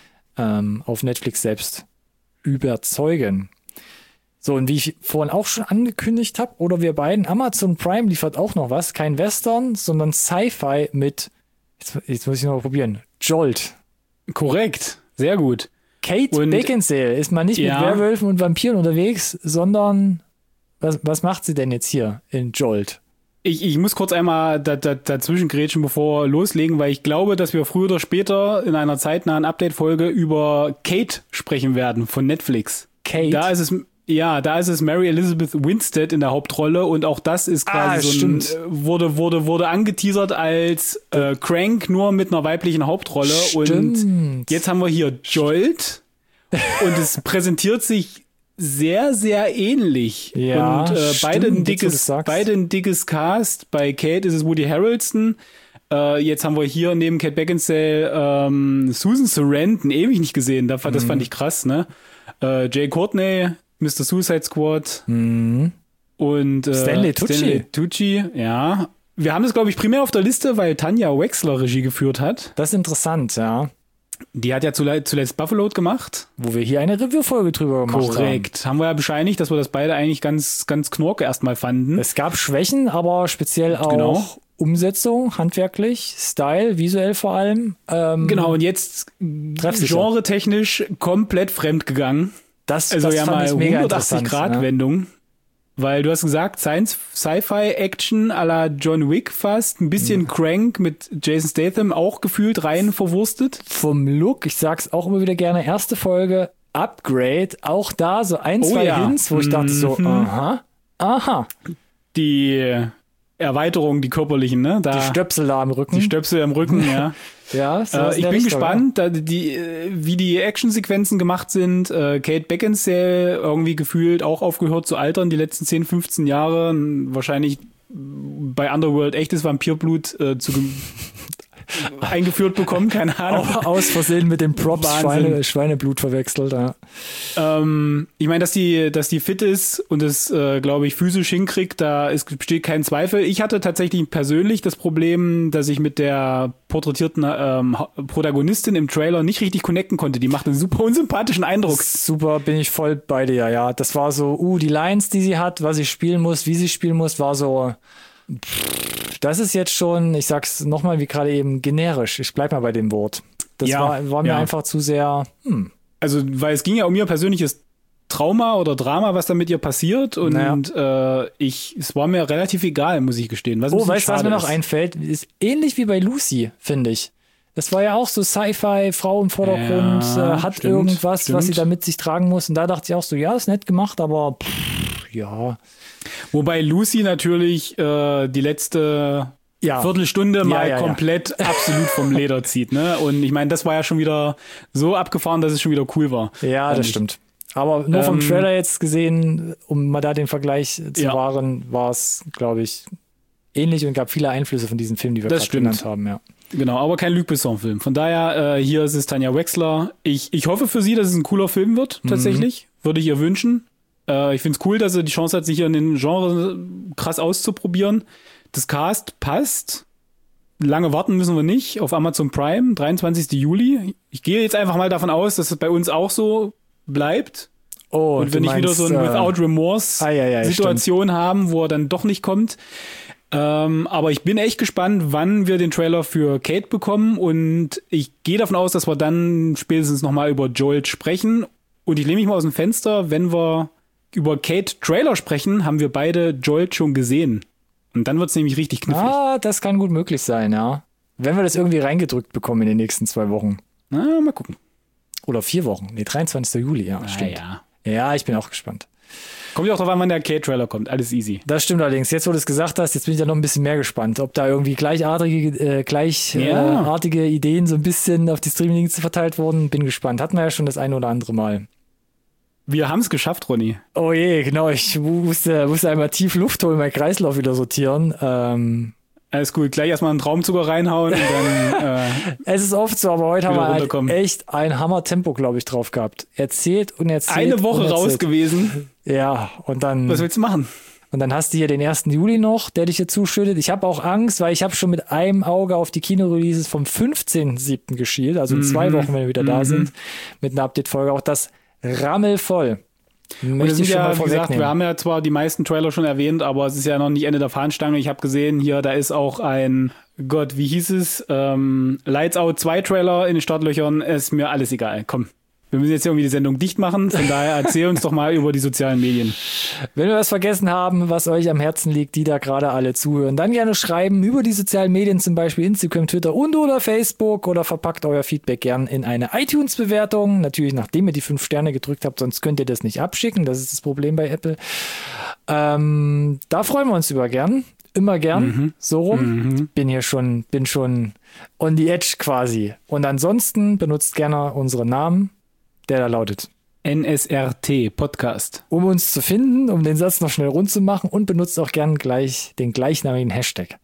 auf Netflix selbst überzeugen. So, und wie ich vorhin auch schon angekündigt habe, oder wir beiden, Amazon Prime liefert auch noch was, kein Western, sondern Sci-Fi mit, jetzt muss ich noch mal probieren, Jolt.
Korrekt, sehr gut.
Kate Beckinsale ist mal nicht mit Werwölfen und Vampiren unterwegs, sondern was macht sie denn jetzt hier in Jolt?
Ich muss kurz einmal dazwischen grätschen, bevor wir loslegen, weil ich glaube, dass wir früher oder später in einer zeitnahen Update-Folge über Kate sprechen werden von Netflix.
Kate?
Da ist es Mary Elizabeth Winstead in der Hauptrolle und auch das ist quasi wurde angeteasert als Crank, nur mit einer weiblichen Hauptrolle.
Stimmt.
Und jetzt haben wir hier Jolt und es präsentiert sich sehr, sehr ähnlich.
Ja,
und beide ein dickes Cast. Bei Kate ist es Woody Harrelson. Jetzt haben wir hier neben Kate Beckinsale Susan Sarandon, ewig nicht gesehen. Das fand ich krass, ne? Jay Courtney, Mr. Suicide Squad und
Stanley
Tucci, ja. Wir haben das, glaube ich, primär auf der Liste, weil Tanja Wexler Regie geführt hat.
Das ist interessant, ja.
Die hat ja zuletzt Buffalo gemacht.
Wo wir hier eine Review-Folge drüber gemacht haben.
Korrekt. Haben wir ja bescheinigt, dass wir das beide eigentlich ganz, ganz knorke erstmal fanden.
Es gab Schwächen, aber speziell auch Umsetzung, handwerklich, Style, visuell vor allem.
Genau, und jetzt genre-technisch komplett fremd gegangen.
Das
ja
fand
mal
ich mega interessant.
180-Grad-Wendung. Ne? Weil du hast gesagt, Sci-Fi-Action à la John Wick fast, ein bisschen Crank mit Jason Statham auch gefühlt rein verwurstet.
Vom Look, ich sag's auch immer wieder gerne, erste Folge, Upgrade, auch da so zwei Hints, wo ich dachte so, aha.
Die Erweiterungen, die körperlichen, ne?
Die Stöpsel da am Rücken.
Die Stöpsel am Rücken, ja.
Ja,
ich bin gespannt, wie die Actionsequenzen gemacht sind. Kate Beckinsale irgendwie gefühlt auch aufgehört zu altern die letzten 10, 15 Jahre. Wahrscheinlich bei Underworld echtes Vampirblut eingeführt bekommen, keine Ahnung.
Auch aus Versehen mit den Props Schweineblut verwechselt, ja.
Ich meine, dass die fit ist und es, glaube ich, physisch hinkriegt, besteht kein Zweifel. Ich hatte tatsächlich persönlich das Problem, dass ich mit der porträtierten Protagonistin im Trailer nicht richtig connecten konnte. Die macht einen super unsympathischen Eindruck.
Super, bin ich voll bei dir, ja. Das war so, die Lines, die sie hat, was sie spielen muss, wie sie spielen muss, war so... Das ist jetzt schon, ich sag's nochmal wie gerade eben, generisch. Ich bleib mal bei dem Wort. Das war mir einfach zu sehr,
Also, weil es ging ja um ihr persönliches Trauma oder Drama, was da mit ihr passiert und es war mir relativ egal, muss ich gestehen.
Weißt du, was mir noch einfällt? Ist ähnlich wie bei Lucy, finde ich. Das war ja auch so Sci-Fi, Frau im Vordergrund, hat irgendwas, was sie da mit sich tragen muss. Und da dachte ich auch so, ja, ist nett gemacht, aber ja.
Wobei Lucy natürlich die letzte Viertelstunde komplett absolut vom Leder zieht, ne? Und ich meine, das war ja schon wieder so abgefahren, dass es schon wieder cool war.
Ja, das stimmt. Aber nur vom Trailer jetzt gesehen, um mal da den Vergleich zu wahren, war es, glaube ich, ähnlich und gab viele Einflüsse von diesen Filmen, die wir gerade genannt haben, ja.
Genau, aber kein Luc Besson-Film. Von daher, hier ist es Tanja Wexler. Ich hoffe für sie, dass es ein cooler Film wird, tatsächlich. Würde ich ihr wünschen. Ich finde es cool, dass sie die Chance hat, sich hier in den Genre krass auszuprobieren. Das Cast passt. Lange warten müssen wir nicht. Auf Amazon Prime, 23. Juli. Ich gehe jetzt einfach mal davon aus, dass es bei uns auch so bleibt.
Oh,
und wir nicht wieder so eine Without Remorse-Situation haben, wo er dann doch nicht kommt. Aber ich bin echt gespannt, wann wir den Trailer für Kate bekommen. Und ich gehe davon aus, dass wir dann spätestens nochmal über Joel sprechen. Und ich lehne mich mal aus dem Fenster, wenn wir über Kate Trailer sprechen, haben wir beide Joel schon gesehen. Und dann wird es nämlich richtig knifflig.
Das kann gut möglich sein, ja. Wenn wir das irgendwie reingedrückt bekommen in den nächsten 2 Wochen.
Mal gucken.
Oder 4 Wochen. Nee, 23. Juli, ja, stimmt. Ja, ich bin auch gespannt.
Kommt ja auch drauf an, wann der Kate-Trailer kommt. Alles easy.
Das stimmt allerdings. Jetzt, wo du es gesagt hast, jetzt bin ich ja noch ein bisschen mehr gespannt, ob da irgendwie gleichartige Ideen so ein bisschen auf die Streaming-Dienste verteilt wurden. Bin gespannt. Hatten wir ja schon das eine oder andere Mal.
Wir haben es geschafft, Ronny.
Oh je, genau. Ich musste einmal tief Luft holen, meinen Kreislauf wieder sortieren.
Alles gut, gleich erstmal einen Traumzucker reinhauen und dann
es ist oft so, aber heute haben wir halt echt ein Hammer-Tempo, glaube ich, drauf gehabt. Erzählt. Eine
Woche raus gewesen.
Ja, und dann...
Was willst du machen?
Und dann hast du hier den 1. Juli noch, der dich hier zuschüttet. Ich habe auch Angst, weil ich habe schon mit einem Auge auf die Kinoreleases vom 15.07. geschielt, also in 2 Wochen, wenn wir wieder da sind, mit einer Update-Folge. Auch das rammelvoll.
Möchte ich schon mal vorwegnehmen. Wie gesagt, wir haben ja zwar die meisten Trailer schon erwähnt, aber es ist ja noch nicht Ende der Fahnenstange. Ich habe gesehen, hier, da ist auch ein, Gott, wie hieß es? Lights Out 2 Trailer in den Startlöchern. Ist mir alles egal. Komm. Wir müssen jetzt irgendwie die Sendung dicht machen, von daher erzähl uns doch mal über die sozialen Medien.
Wenn wir was vergessen haben, was euch am Herzen liegt, die da gerade alle zuhören, dann gerne schreiben über die sozialen Medien, zum Beispiel Instagram, Twitter und oder Facebook, oder verpackt euer Feedback gern in eine iTunes-Bewertung. Natürlich, nachdem ihr die 5 Sterne gedrückt habt, sonst könnt ihr das nicht abschicken. Das ist das Problem bei Apple. Da freuen wir uns immer gern, so rum. Bin schon on the edge quasi. Und ansonsten benutzt gerne unseren Namen, der da lautet
NSRT Podcast.
Um uns zu finden, um den Satz noch schnell rund zu machen, und benutzt auch gern gleich den gleichnamigen Hashtag.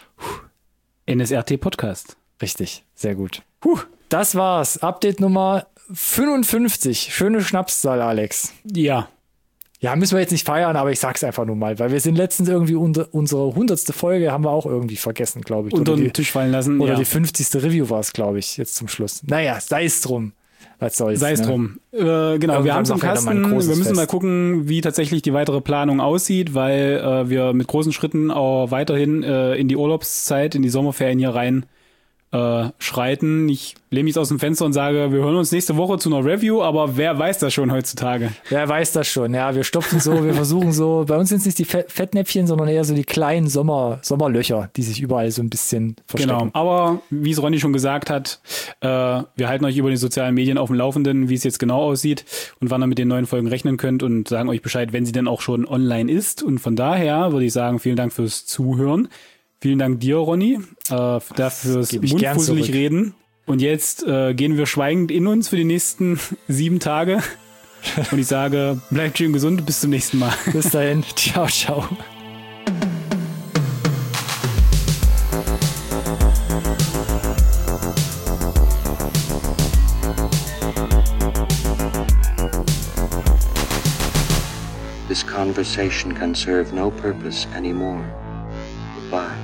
NSRT Podcast.
Richtig, sehr gut. Das war's. Update Nummer 55. Schöne Schnapszahl, Alex.
Ja.
Ja, müssen wir jetzt nicht feiern, aber ich sag's einfach nur mal, weil wir sind letztens irgendwie unsere 100. Folge haben wir auch irgendwie vergessen, glaube ich.
Unter den Tisch fallen lassen.
Oder die 50. Review war es, glaube ich, jetzt zum Schluss. Naja, sei es drum. Was soll's,
sei es drum. Genau, wir haben es im Kasten. Wir müssen mal gucken, wie tatsächlich die weitere Planung aussieht, weil wir mit großen Schritten auch weiterhin in die Urlaubszeit, in die Sommerferien hier rein schreiten. Ich lehne mich aus dem Fenster und sage, wir hören uns nächste Woche zu einer Review, aber wer weiß das schon heutzutage?
Wer weiß das schon, ja, wir stopfen so, wir versuchen so, bei uns sind es nicht die Fettnäpfchen, sondern eher so die kleinen Sommerlöcher, die sich überall so ein bisschen verstecken.
Genau, aber wie es Ronny schon gesagt hat, wir halten euch über die sozialen Medien auf dem Laufenden, wie es jetzt genau aussieht und wann ihr mit den neuen Folgen rechnen könnt, und sagen euch Bescheid, wenn sie denn auch schon online ist. Und von daher würde ich sagen, vielen Dank fürs Zuhören. Vielen Dank dir, Ronny, fürs mundfusselig reden. Und jetzt gehen wir schweigend in uns für die nächsten 7 Tage. Und ich sage, bleibt schön gesund, bis zum nächsten Mal.
Bis dahin, ciao, ciao.
This conversation can serve no purpose anymore. Goodbye.